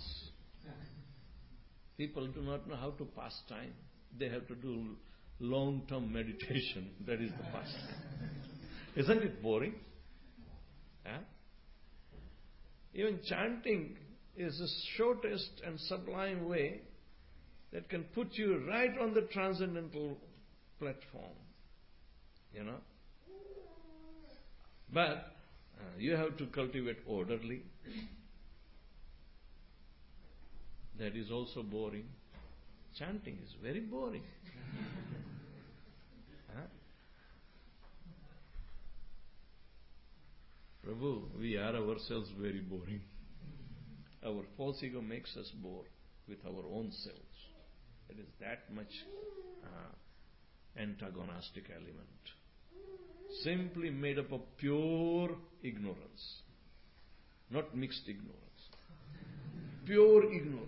People do not know how to pass time. They have to do long-term meditation. That is the pastime. Isn't it boring? Huh? Even chanting is the shortest and sublime way that can put you right on the transcendental platform. You know? But uh, you have to cultivate orderly. That is also boring. Chanting is very boring. Huh? Prabhu, we are ourselves very boring. Our false ego makes us bore with our own selves. It is that much uh, antagonistic element. Simply made up of pure ignorance. Not mixed ignorance. Pure ignorance.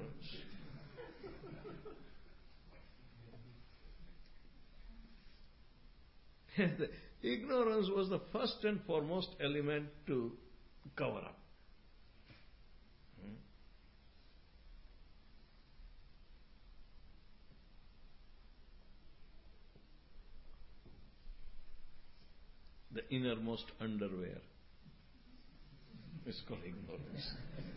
The ignorance was the first and foremost element to cover up. Hmm? The innermost underwear is called ignorance.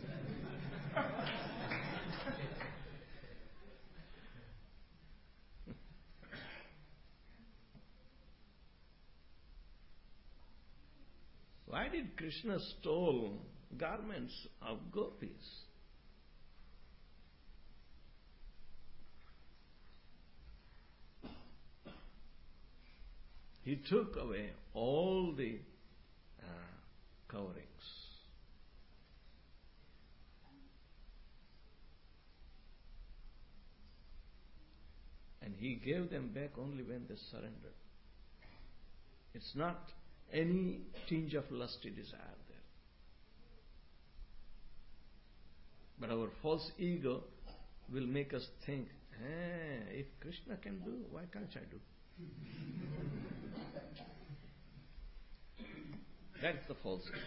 Why did Krishna stole garments of gopis? He took away all the uh, coverings. And he gave them back only when they surrendered. It's not any tinge of lusty desire there. But our false ego will make us think, eh, if Krishna can do, why can't I do? That's the false ego.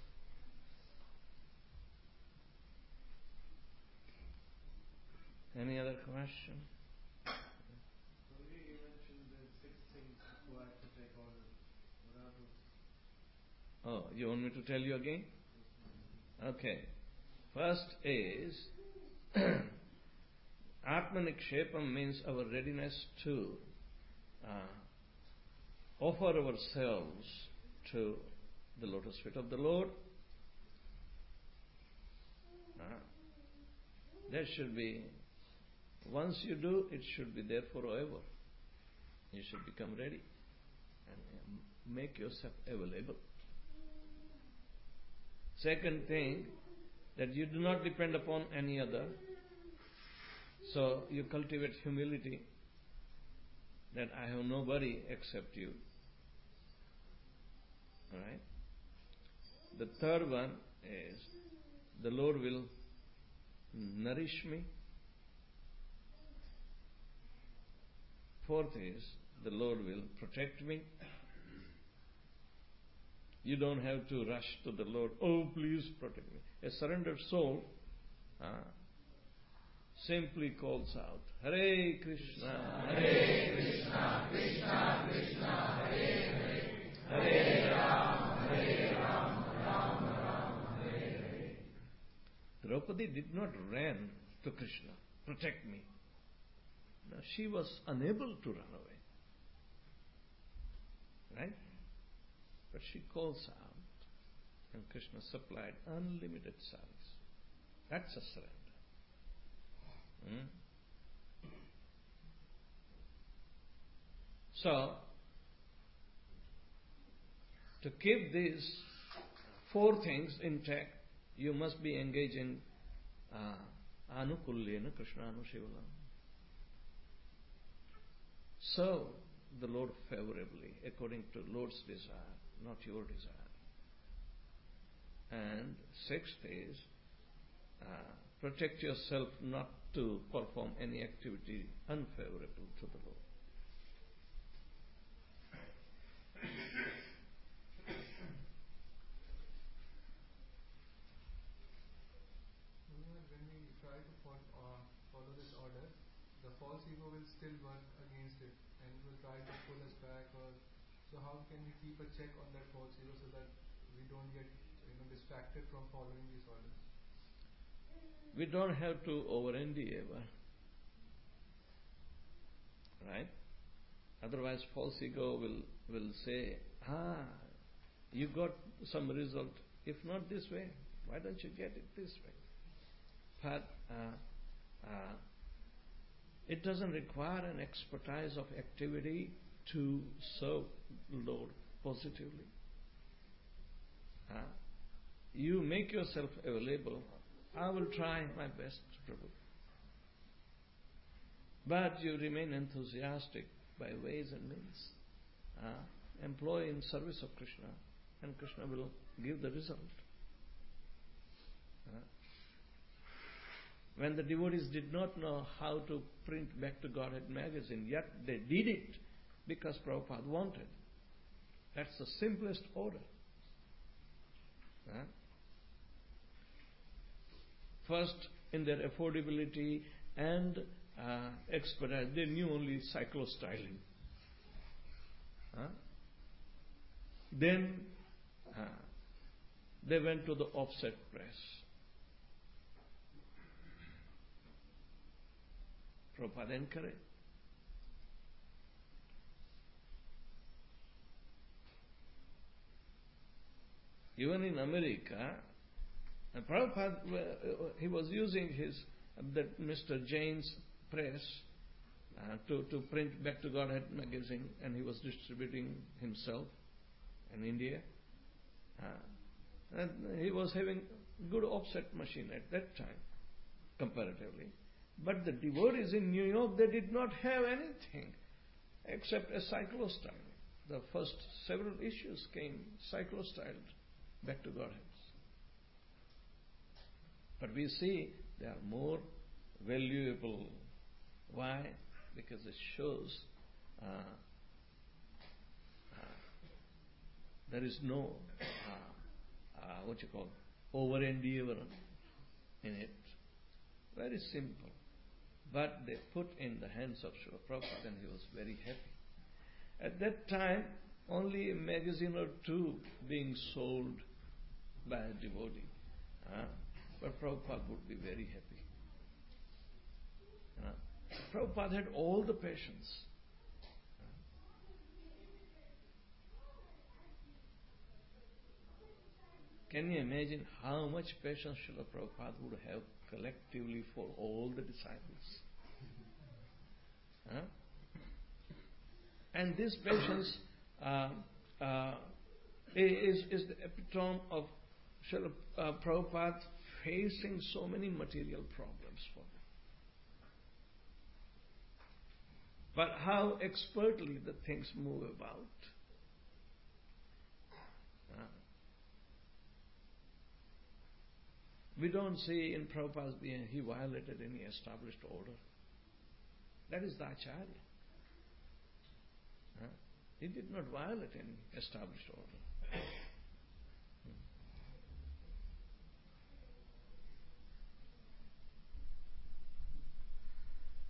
Any other question? You mentioned the six things required to take order. Oh, you want me to tell you again? Okay. First is Atmanikshepam means our readiness to uh, offer ourselves to the lotus feet of the Lord. Uh, that should be, once you do, it should be there forever. You should become ready and make yourself available. Second thing, that you do not depend upon any other. So you cultivate humility, that I have nobody except you. Alright? The third one is, the Lord will nourish me. Fourth is, the Lord will protect me. You don't have to rush to the Lord, oh please protect me. A surrendered soul uh, simply calls out, Hare Krishna, Hare Krishna, Krishna Krishna, Hare Hare, Hare Ram, Hare Ram, Ram Ram, Hare Hare. Draupadi did not run to Krishna, protect me. No, she was unable to run away. Right? But she calls out, and Krishna supplied unlimited service. That's a surrender. Hmm? So, to keep these four things intact, you must be engaged in uh, anukulyena Krishna anushivalam. Serve the Lord favorably according to Lord's desire, not your desire. And sixth is, uh, protect yourself not to perform any activity unfavorable to the Lord. When we try to follow, uh, follow this order, the false ego will still work against it and will try to pull us back. Or so, how can we keep a check on that false ego so that we don't get you know distracted from following these orders? We don't have to over-endeavor, right? Otherwise, false ego will will say, "Ah, you got some result. If not this way, why don't you get it this way?" But uh, uh, it doesn't require an expertise of activity to serve Lord positively. Uh, you make yourself available. I will try my best, Prabhu. But you remain enthusiastic by ways and means. Uh, employ in service of Krishna, and Krishna will give the result. Uh, when the devotees did not know how to print Back to Godhead magazine, yet they did it because Prabhupada wanted. That's the simplest order. Uh, First, in their affordability and uh, expertise, they knew only cyclostyling. Huh? Then uh, they went to the offset press. Prabhupada encouraged. Even in America, and Prabhupada, uh, he was using his, uh, that Mister Jain's press uh, to, to print Back to Godhead magazine, and he was distributing himself in India. Uh, and he was having good offset machine at that time, comparatively. But the devotees in New York, they did not have anything except a cyclostyle. The first several issues came cyclostyled Back to Godhead. But we see they are more valuable. Why? Because it shows uh, uh, there is no uh, uh, what you call over-endeavor in it. Very simple. But they put in the hands of Srila Prabhupada, and he was very happy. At that time, only a magazine or two being sold by a devotee. Uh, But Prabhupada would be very happy. You know? Prabhupada had all the patience. Can you imagine how much patience Srila Prabhupada would have collectively for all the disciples? Huh? And this patience uh, uh, is, is the epitome of Srila uh, Prabhupada facing so many material problems for them. But how expertly the things move about. Uh, we don't see in Prabhupada's being he violated any established order. That is the Acharya. Uh, he did not violate any established order.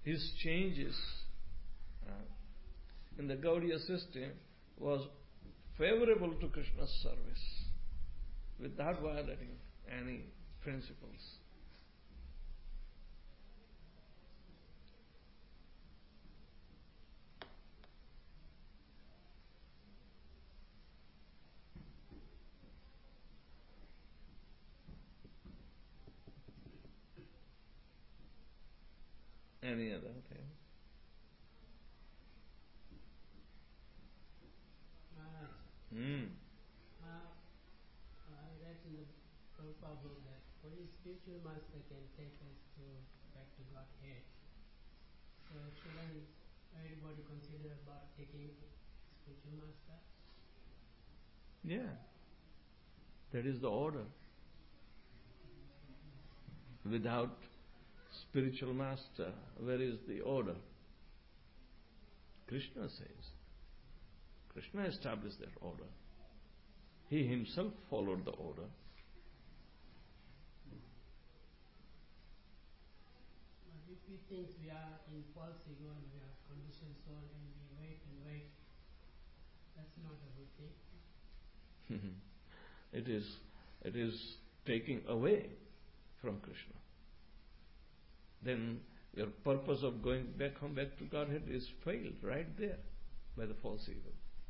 his changes uh, in the Gaudiya system was favorable to Krishna's service without violating any principles. Any other thing? Hmm. Uh, I read in the Prabhupada book that only spiritual master can take us to back to Godhead. So shouldn't everybody consider about taking spiritual master? Yeah. That is the order. Without spiritual master, where is the order? Krishna says. Krishna established that order. He himself followed the order. But if we think we are in false ego and we are conditioned soul and we wait and wait, that's not a good thing. it is it is taking away from Krishna. Then your purpose of going back home, back to Godhead is failed right there by the false ego.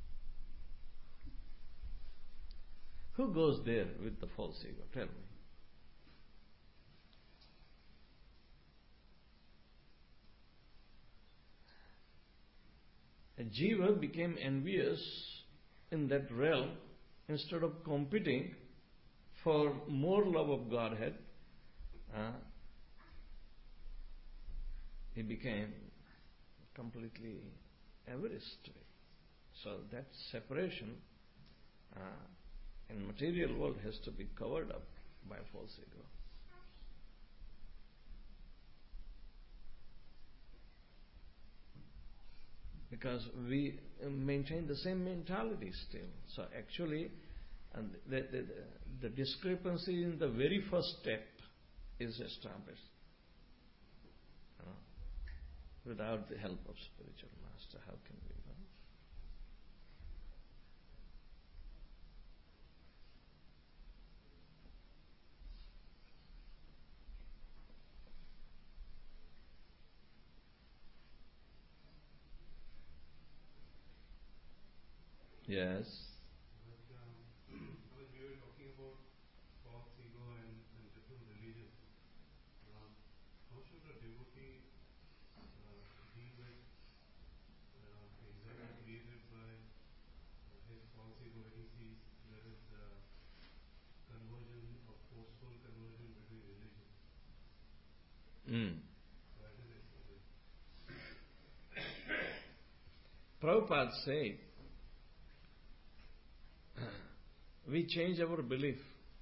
Who goes there with the false ego? Tell me. A jiva became envious in that realm. Instead of competing for more love of Godhead, uh, he became completely averse to it. So that separation uh, in material world has to be covered up by false ego. Because we maintain the same mentality still. So actually, and the, the, the discrepancy in the very first step is established. You know, without the help of spiritual master, how can we know? Yes. But um, when we were talking about false ego and, and different religions, um, how should a devotee uh, deal with uh, anxiety created by uh, his false ego when he sees there is uh, conversion or forceful conversion between religions? Mm. Why does it say that? Prabhupada said, we change our belief,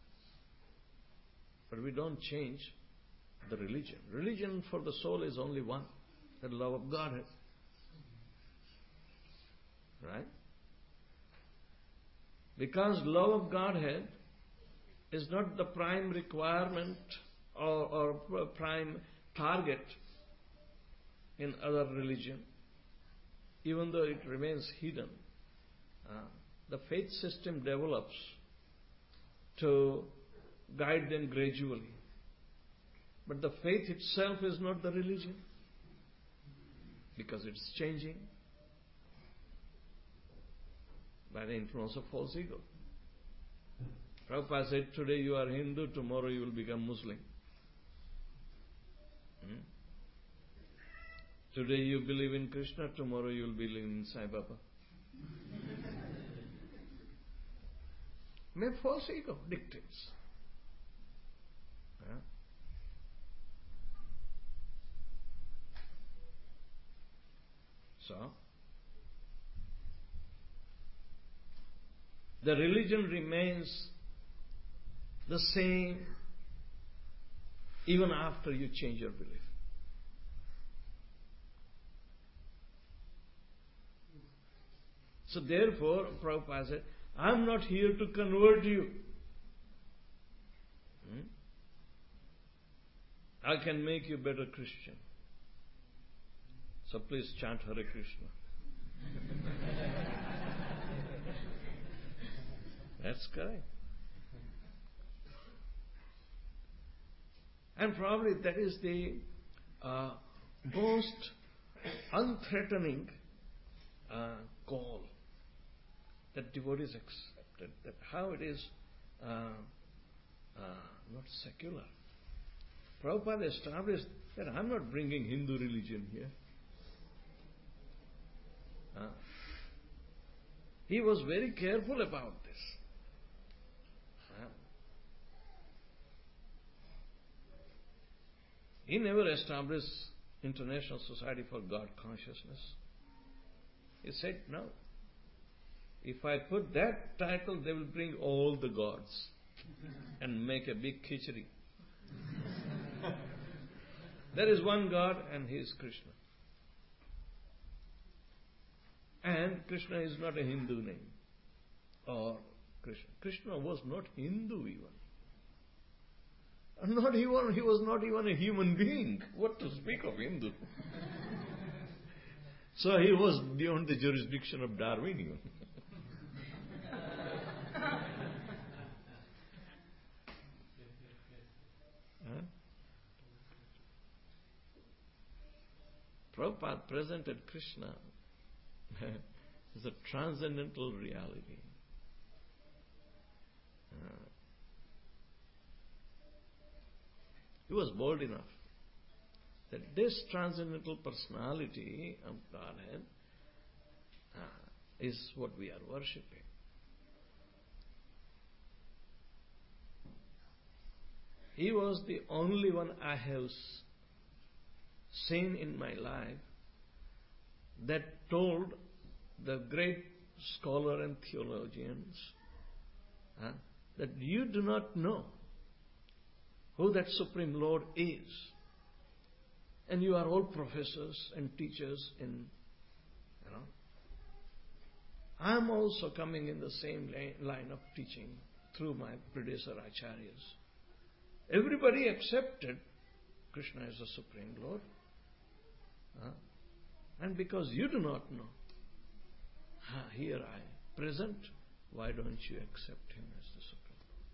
but we don't change the religion. Religion for the soul is only one, the love of Godhead. Right? Because love of Godhead is not the prime requirement or, or prime target in other religion, even though it remains hidden. Uh, the faith system develops to guide them gradually. But the faith itself is not the religion, because it's changing by the influence of false ego. Prabhupada said, today you are Hindu, tomorrow you will become Muslim. Hmm? Today you believe in Krishna, tomorrow you will believe in Sai Baba. May false ego dictates. Yeah? So, the religion remains the same even after you change your belief. So therefore, Prabhupada said, I am not here to convert you. Hmm? I can make you a better Christian. So please chant Hare Krishna. That's correct. And probably that is the uh, most unthreatening uh, call that devotees accepted. That how it is uh, uh, not secular. Prabhupada established that I'm not bringing Hindu religion here. Uh, he was very careful about this. Uh, he never established International Society for God Consciousness. He said, no. If I put that title, they will bring all the gods and make a big khichdi. There is one God and He is Krishna. And Krishna is not a Hindu name. Or Krishna. Krishna was not Hindu even. And not even, he was not even a human being. What to speak of Hindu? So he was beyond the jurisdiction of Darwin even. Huh? Prabhupada presented Krishna as a transcendental reality. Uh, he was bold enough that this transcendental personality of Godhead uh, is what we are worshipping. He was the only one I have seen in my life that told the great scholar and theologians uh, that you do not know who that Supreme Lord is. And you are all professors and teachers in, you know. I am also coming in the same line of teaching through my predecessor acharyas. Everybody accepted Krishna as the Supreme Lord. Huh? And because you do not know, ah, here I present, why don't you accept Him as the Supreme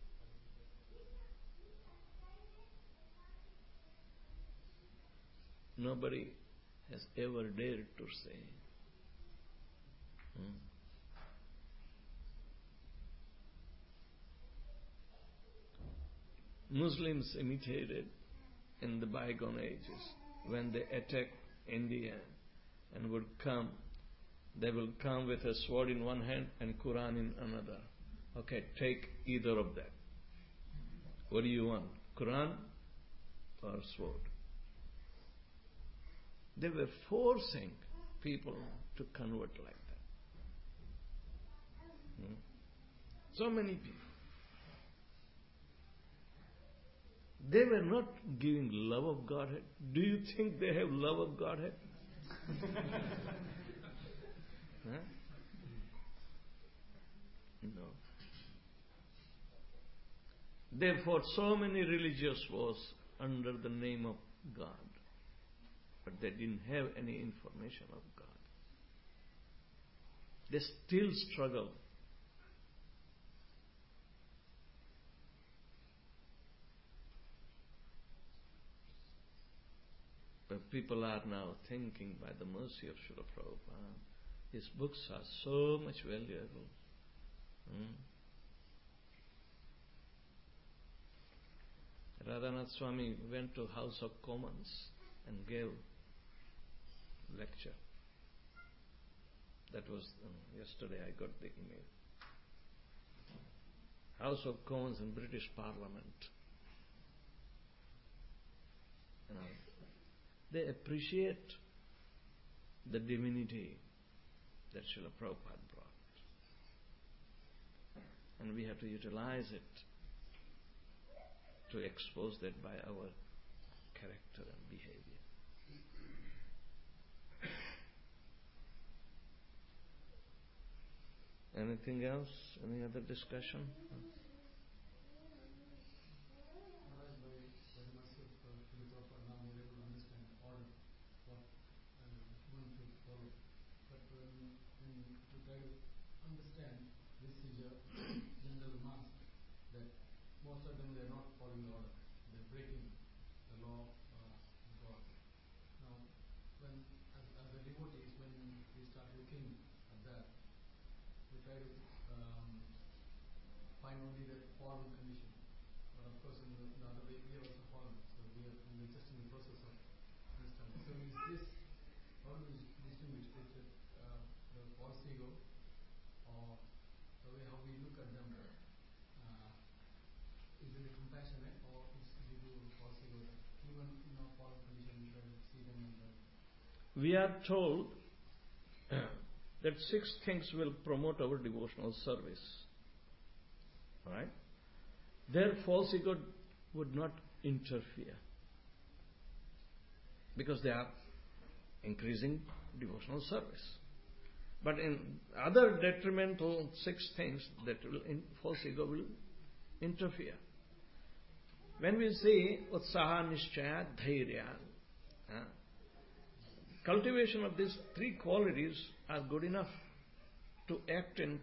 Lord? Nobody has ever dared to say. Hmm? Muslims imitated in the bygone ages when they attacked India and would come, they will come with a sword in one hand and Quran in another. Okay, take either of that. What do you want? Quran or sword? They were forcing people to convert like that. Hmm? So many people. They were not giving love of Godhead. Do you think they have love of Godhead? Huh? No. They fought so many religious wars under the name of God, but they didn't have any information of God. They still struggle. But people are now thinking, by the mercy of Srila Prabhupada, his books are so much valuable. Hmm? Radhanath Swami went to House of Commons and gave lecture. That was um, yesterday. I got the email. House of Commons in British Parliament. You know, they appreciate the divinity that Srila Prabhupada brought. And we have to utilize it to expose that by our character and behavior. Anything else? Any other discussion? when, when we try to understand this is a general mass, that most of them they are not following the order, they are breaking the law uh, of God. Now, when as, as a devotees, when we start looking at that, we try to um, find only the fallen condition. But of course, in the, in the other way, we are also fallen. So we are, we are just in the process of understanding. So is this, how do we distinguish between uh, the false ego or the way how we look at them? Uh, is it compassionate or is it due to false ego? Even in our fallen condition, we try to see them in the. We are told that six things will promote our devotional service. Right? Their false ego would not interfere because they are increasing devotional service. But in other detrimental six things, that will in, false ego will interfere. When we say utsaha, nishchaya, dhairya, uh, cultivation of these three qualities are good enough to act in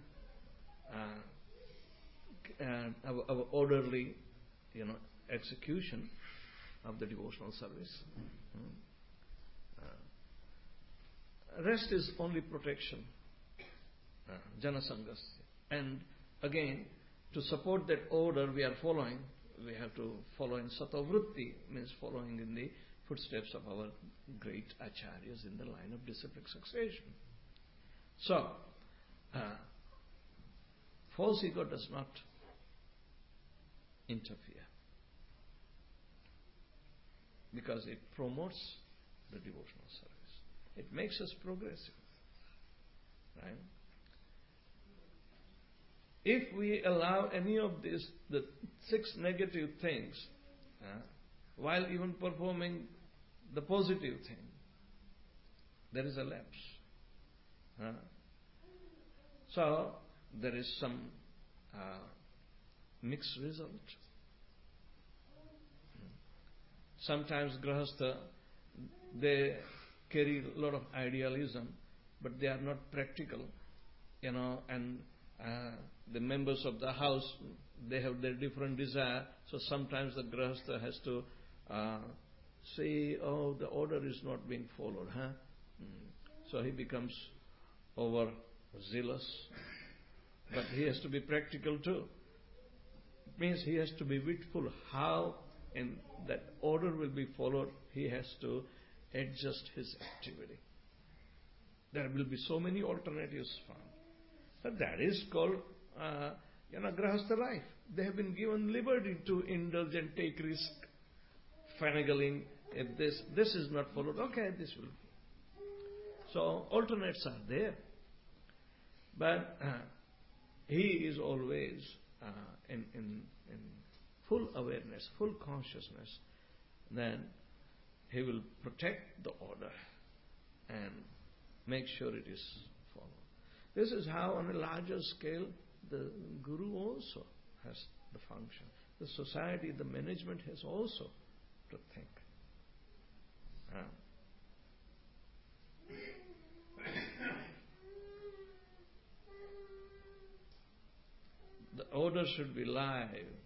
uh, uh, our, our orderly, you know, execution of the devotional service. Hmm. Uh, rest is only protection, uh, janasangasya. And again, to support that order we are following, we have to follow in sattva-vritti, means following in the footsteps of our great acharyas in the line of disciplic succession. So, uh, false ego does not interfere because it promotes the devotional service. It makes us progressive. Right? If we allow any of these, the six negative things, uh, while even performing the positive thing, there is a lapse. Uh, so, there is some uh, mixed result. Sometimes grahastha, they carry a lot of idealism, but they are not practical, you know, and uh, the members of the house, they have their different desire, so sometimes the grahastha has to uh, say, oh, the order is not being followed, huh? Mm. So he becomes overzealous, but he has to be practical too. It means he has to be witful how in that order will be followed. He has to adjust his activity. There will be so many alternatives found. But that is called, uh, you know, grahastha life. They have been given liberty to indulge and take risk, finagling. If this this is not followed, okay, this will. So alternates are there, but uh, he is always uh, in, in in full awareness, full consciousness. Then he will protect the order and make sure it is followed. This is how, on a larger scale, the guru also has the function. The society, the management has also to think. Uh, the order should be live,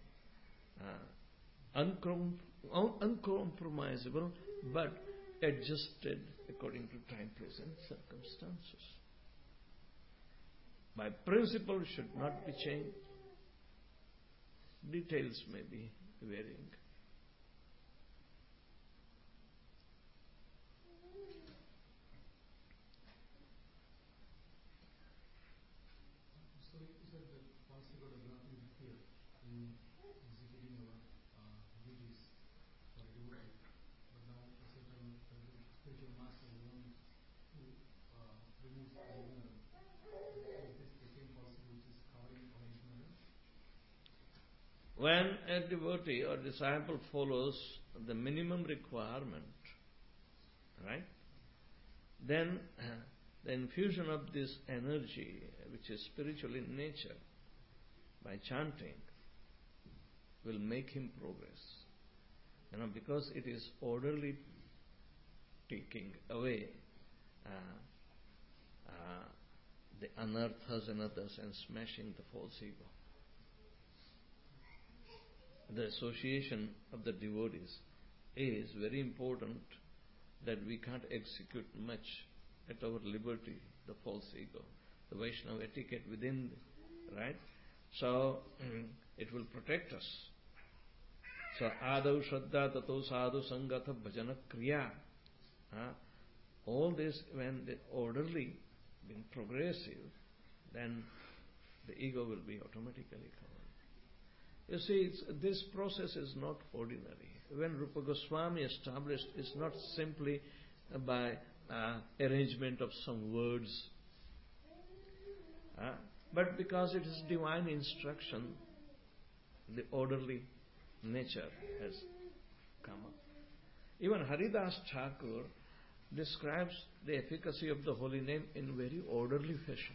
uh, uncom- uncompromisable, but adjusted according to time, place and circumstances. My principle should not be changed. Details may be varying. So you said that false ego does not interfere in executing our uh, duties for a devotee. But now, at the same time, the spiritual master is the one who uh, removes the ignorance. Is this the same false ego which is covering our ignorance? When a devotee or disciple follows the minimum requirement, right, then uh, the infusion of this energy, which is spiritual in nature, by chanting, will make him progress. You know, because it is orderly taking away uh, uh, the anarthas and others and smashing the false ego. The association of the devotees is very important, that we can't execute much at our liberty, the false ego, the Vaishnava etiquette within, right? So, it will protect us. So, adau shraddha tato sadhu sangata bhajana kriya. Uh, all this, when the orderly, being progressive, then the ego will be automatically covered. You see, it's, this process is not ordinary. When Rupa Goswami established, it's not simply by uh, arrangement of some words, uh, but because it is divine instruction, the orderly nature has come up. Even Haridas Thakur describes the efficacy of the holy name in very orderly fashion.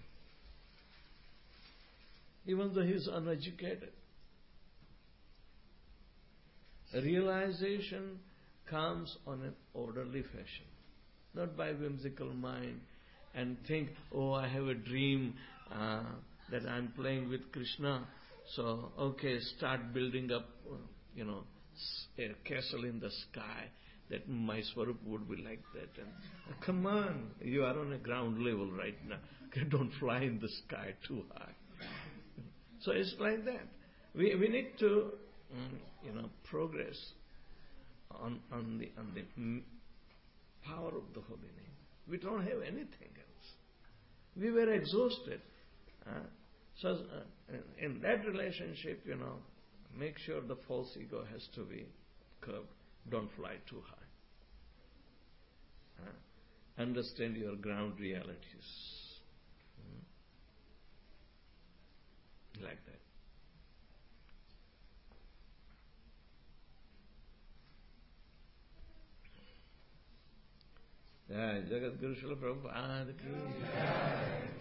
Even though he is uneducated, realization comes on an orderly fashion, not by whimsical mind and think, oh, I have a dream uh, that I'm playing with Krishna, so okay, start building up, uh, you know, a castle in the sky, that my Swarup would be like that. And uh, come on, you are on a ground level right now. Don't fly in the sky too high. So it's like that. We we need to, mm, you know, progress on on the on the mm, power of the holy name. We don't have anything else. We were exhausted. Uh, so uh, in that relationship, you know, make sure the false ego has to be curbed. Don't fly too high. Uh, understand your ground realities. Mm. Like that. Jai Jagadguru Srila Prabhupada ki.